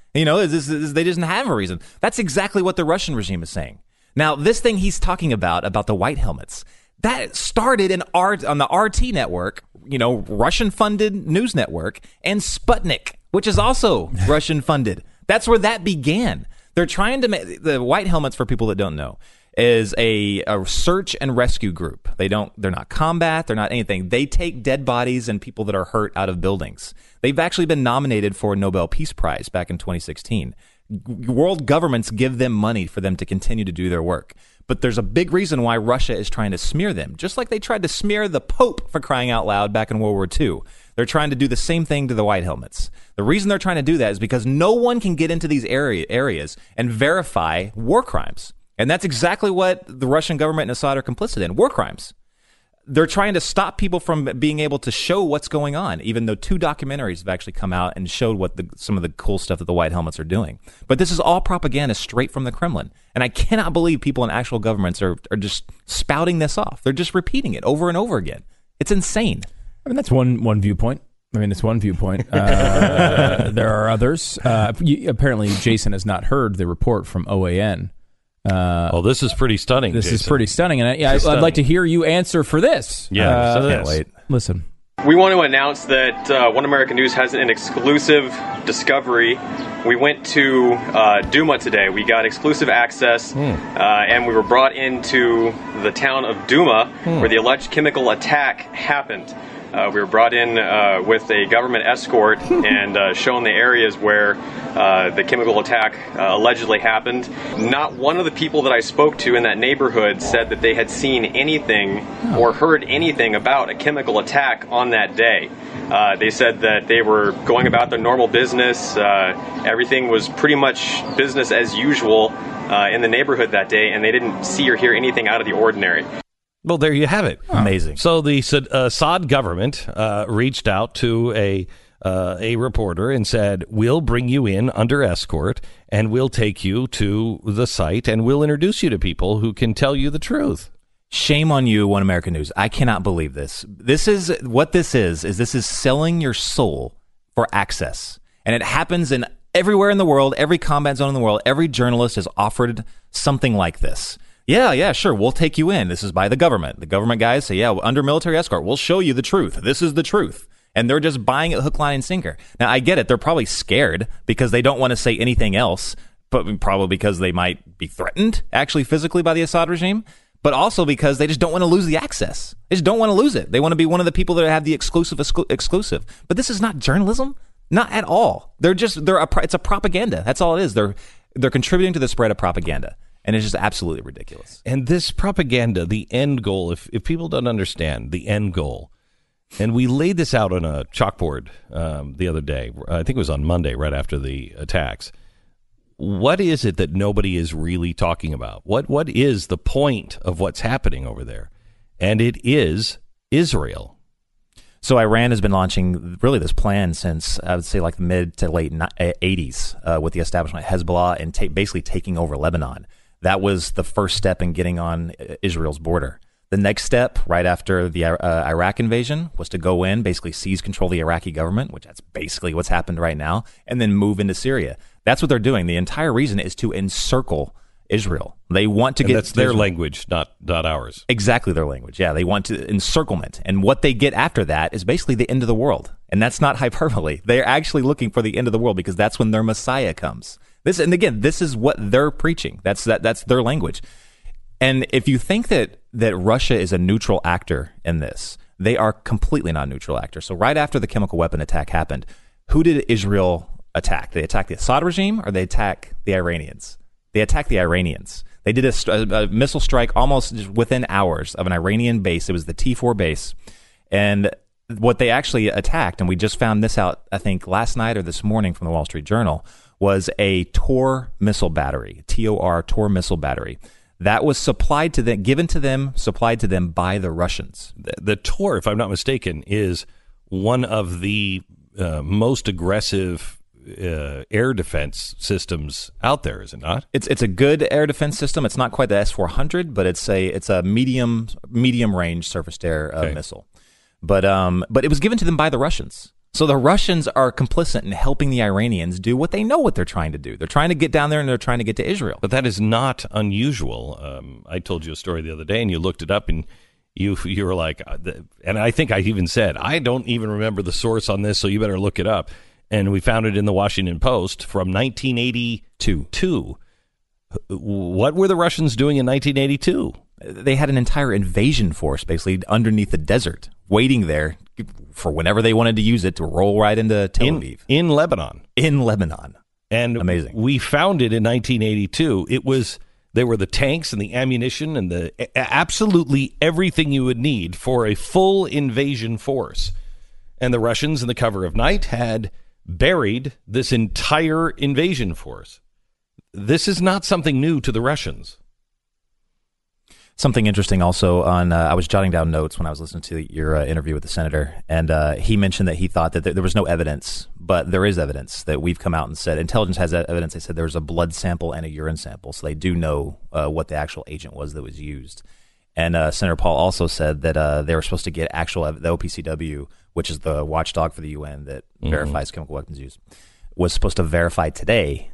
They didn't have a reason. That's exactly what the Russian regime is saying. Now, this thing he's talking about the white helmets, that started on the RT network, Russian-funded news network, and Sputnik, which is also Russian-funded. That's where that began. They're trying to make the white helmets, for people that don't know, is a search and rescue group. They're not combat. They're not anything. They take dead bodies and people that are hurt out of buildings. They've actually been nominated for a Nobel Peace Prize back in 2016. World governments give them money for them to continue to do their work. But there's a big reason why Russia is trying to smear them, just like they tried to smear the Pope, for crying out loud, back in World War II. They're trying to do the same thing to the white helmets. The reason they're trying to do that is because no one can get into these areas and verify war crimes. And that's exactly what the Russian government and Assad are complicit in, war crimes. They're trying to stop people from being able to show what's going on, even though 2 documentaries have actually come out and showed some of the cool stuff that the white helmets are doing. But this is all propaganda straight from the Kremlin. And I cannot believe people in actual governments are just spouting this off. They're just repeating it over and over again. It's insane. I mean, that's one viewpoint. It's one viewpoint. There are others. Apparently, Jason has not heard the report from OAN. This is pretty stunning. This is pretty stunning, and I'd like to hear you answer for this. Yeah, can't wait. Listen. We want to announce that One American News has an exclusive discovery. We went to Duma today. We got exclusive access, and we were brought into the town of Duma, where the alleged chemical attack happened. We were brought in with a government escort and shown the areas where the chemical attack allegedly happened. Not one of the people that I spoke to in that neighborhood said that they had seen anything or heard anything about a chemical attack on that day. They said that they were going about their normal business. Everything was pretty much business as usual in the neighborhood that day, and they didn't see or hear anything out of the ordinary. Well, there you have it. Amazing. So the Assad government reached out to a reporter and said, we'll bring you in under escort and we'll take you to the site and we'll introduce you to people who can tell you the truth. Shame on you, One American News. I cannot believe this. This is selling your soul for access. And it happens everywhere in the world, every combat zone in the world. Every journalist is offered something like this. Yeah, sure. We'll take you in. This is by the government. The government guys say, under military escort, we'll show you the truth. This is the truth. And they're just buying it hook, line, and sinker. Now, I get it. They're probably scared because they don't want to say anything else, but probably because they might be threatened, actually, physically by the Assad regime, but also because they just don't want to lose the access. They just don't want to lose it. They want to be one of the people that have the exclusive. But this is not journalism. Not at all. It's a propaganda. That's all it is. They're contributing to the spread of propaganda. And it's just absolutely ridiculous. And this propaganda, the end goal, if people don't understand the end goal, and we laid this out on a chalkboard the other day, I think it was on Monday, right after the attacks. What is it that nobody is really talking about? What is the point of what's happening over there? And it is Israel. So Iran has been launching really this plan since, I would say, like the mid to late 80s with the establishment of Hezbollah and basically taking over Lebanon. That was the first step in getting on Israel's border. The next step, right after the Iraq invasion, was to go in, basically seize control of the Iraqi government, which that's basically what's happened right now, and then move into Syria. That's what they're doing. The entire reason is to encircle Israel. They want to get... That's their language, not ours. Exactly their language, yeah. They want to encirclement. And what they get after that is basically the end of the world. And that's not hyperbole. They're actually looking for the end of the world because that's when their Messiah comes. This is what they're preaching. That's their language. And if you think that Russia is a neutral actor in this, they are completely not a neutral actor. So right after the chemical weapon attack happened, who did Israel attack? They attacked the Assad regime or they attacked the Iranians? They attacked the Iranians. They did a missile strike almost just within hours of an Iranian base. It was the T4 base. And what they actually attacked, and we just found this out, I think, last night or this morning from the Wall Street Journal, was a Tor missile battery, Tor missile battery. That was supplied to them by the Russians. The Tor, if I'm not mistaken, is one of the most aggressive air defense systems out there, is it not? It's a good air defense system. It's not quite the S-400, but it's a medium range surface to air missile. But it was given to them by the Russians. So the Russians are complicit in helping the Iranians do what they know what they're trying to do. They're trying to get down there and they're trying to get to Israel. But that is not unusual. I told you a story the other day and you looked it up and you were like, and I think I even said, I don't even remember the source on this, so you better look it up. And we found it in the Washington Post from 1982. What were the Russians doing in 1982? They had an entire invasion force basically underneath the desert, waiting there for whenever they wanted to use it to roll right into Tel Aviv. In Lebanon. In Lebanon. And amazing. We found it in 1982. There were the tanks and the ammunition and the absolutely everything you would need for a full invasion force. And the Russians, in the cover of night, had buried this entire invasion force. This is not something new to the Russians. Something interesting also on, I was jotting down notes when I was listening to your interview with the senator, and he mentioned that he thought that there was no evidence, but there is evidence that we've come out and said, intelligence has evidence. They said there was a blood sample and a urine sample, so they do know what the actual agent was that was used. And Senator Paul also said that they were supposed to get the OPCW, which is the watchdog for the UN that verifies chemical weapons use, was supposed to verify today,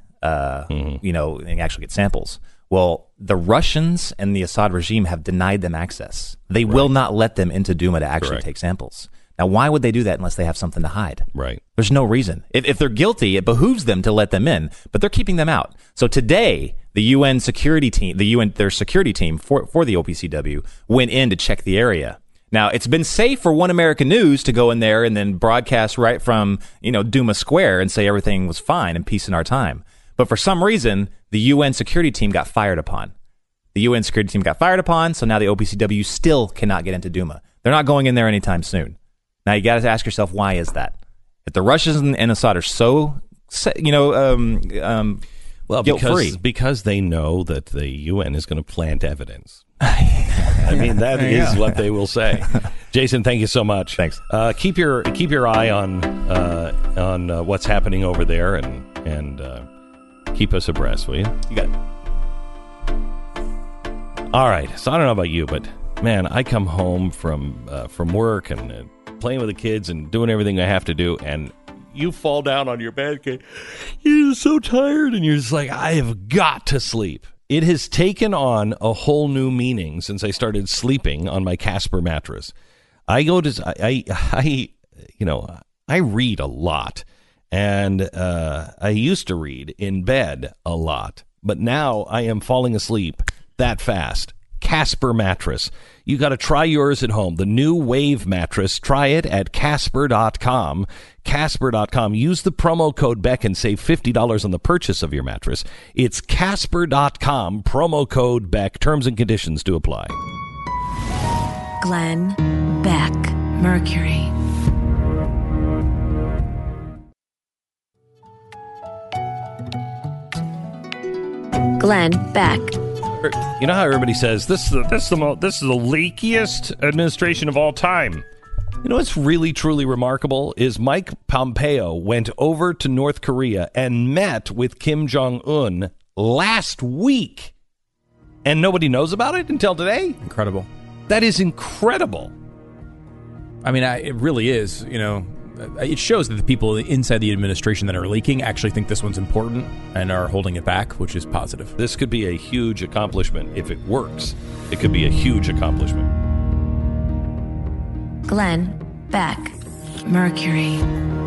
and actually get samples. Well, the Russians and the Assad regime have denied them access. They will not let them into Duma to actually take samples. Now, why would they do that unless they have something to hide? Right. There's no reason. If they're guilty, it behooves them to let them in, but they're keeping them out. So today, the UN security team, their security team for the OPCW went in to check the area. Now, it's been safe for One American News to go in there and then broadcast right from, Duma Square and say everything was fine and peace in our time. But for some reason, the UN security team got fired upon. The UN security team got fired upon, so now the OPCW still cannot get into Duma. They're not going in there anytime soon. Now, you got to ask yourself, why is that? If the Russians and Assad are so, guilt-free. Because they know that the UN is going to plant evidence. I mean, that is what they will say. Jason, thank you so much. Thanks. Keep your eye on what's happening over there and keep us abreast, will you? You got it. All right. So I don't know about you, but man, I come home from work and playing with the kids and doing everything I have to do, and you fall down on your bed. You're so tired, and you're just like, I have got to sleep. It has taken on a whole new meaning since I started sleeping on my Casper mattress. I read a lot. And I used to read in bed a lot, but now I am falling asleep that fast. Casper mattress. You got to try yours at home. The new Wave mattress. Try it at Casper.com. Casper.com. Use the promo code Beck and save $50 on the purchase of your mattress. It's Casper.com. Promo code Beck. Terms and conditions do apply. Glenn Beck, Mercury. Glenn Beck. You know how everybody says this is the leakiest administration of all time. You know what's really truly remarkable is Mike Pompeo went over to North Korea and met with Kim Jong-un last week, and nobody knows about it until today. Incredible. That is incredible. I mean, it really is. It shows that the people inside the administration that are leaking actually think this one's important and are holding it back, which is positive. This could be a huge accomplishment. If it works, it could be a huge accomplishment. Glenn Beck, Mercury.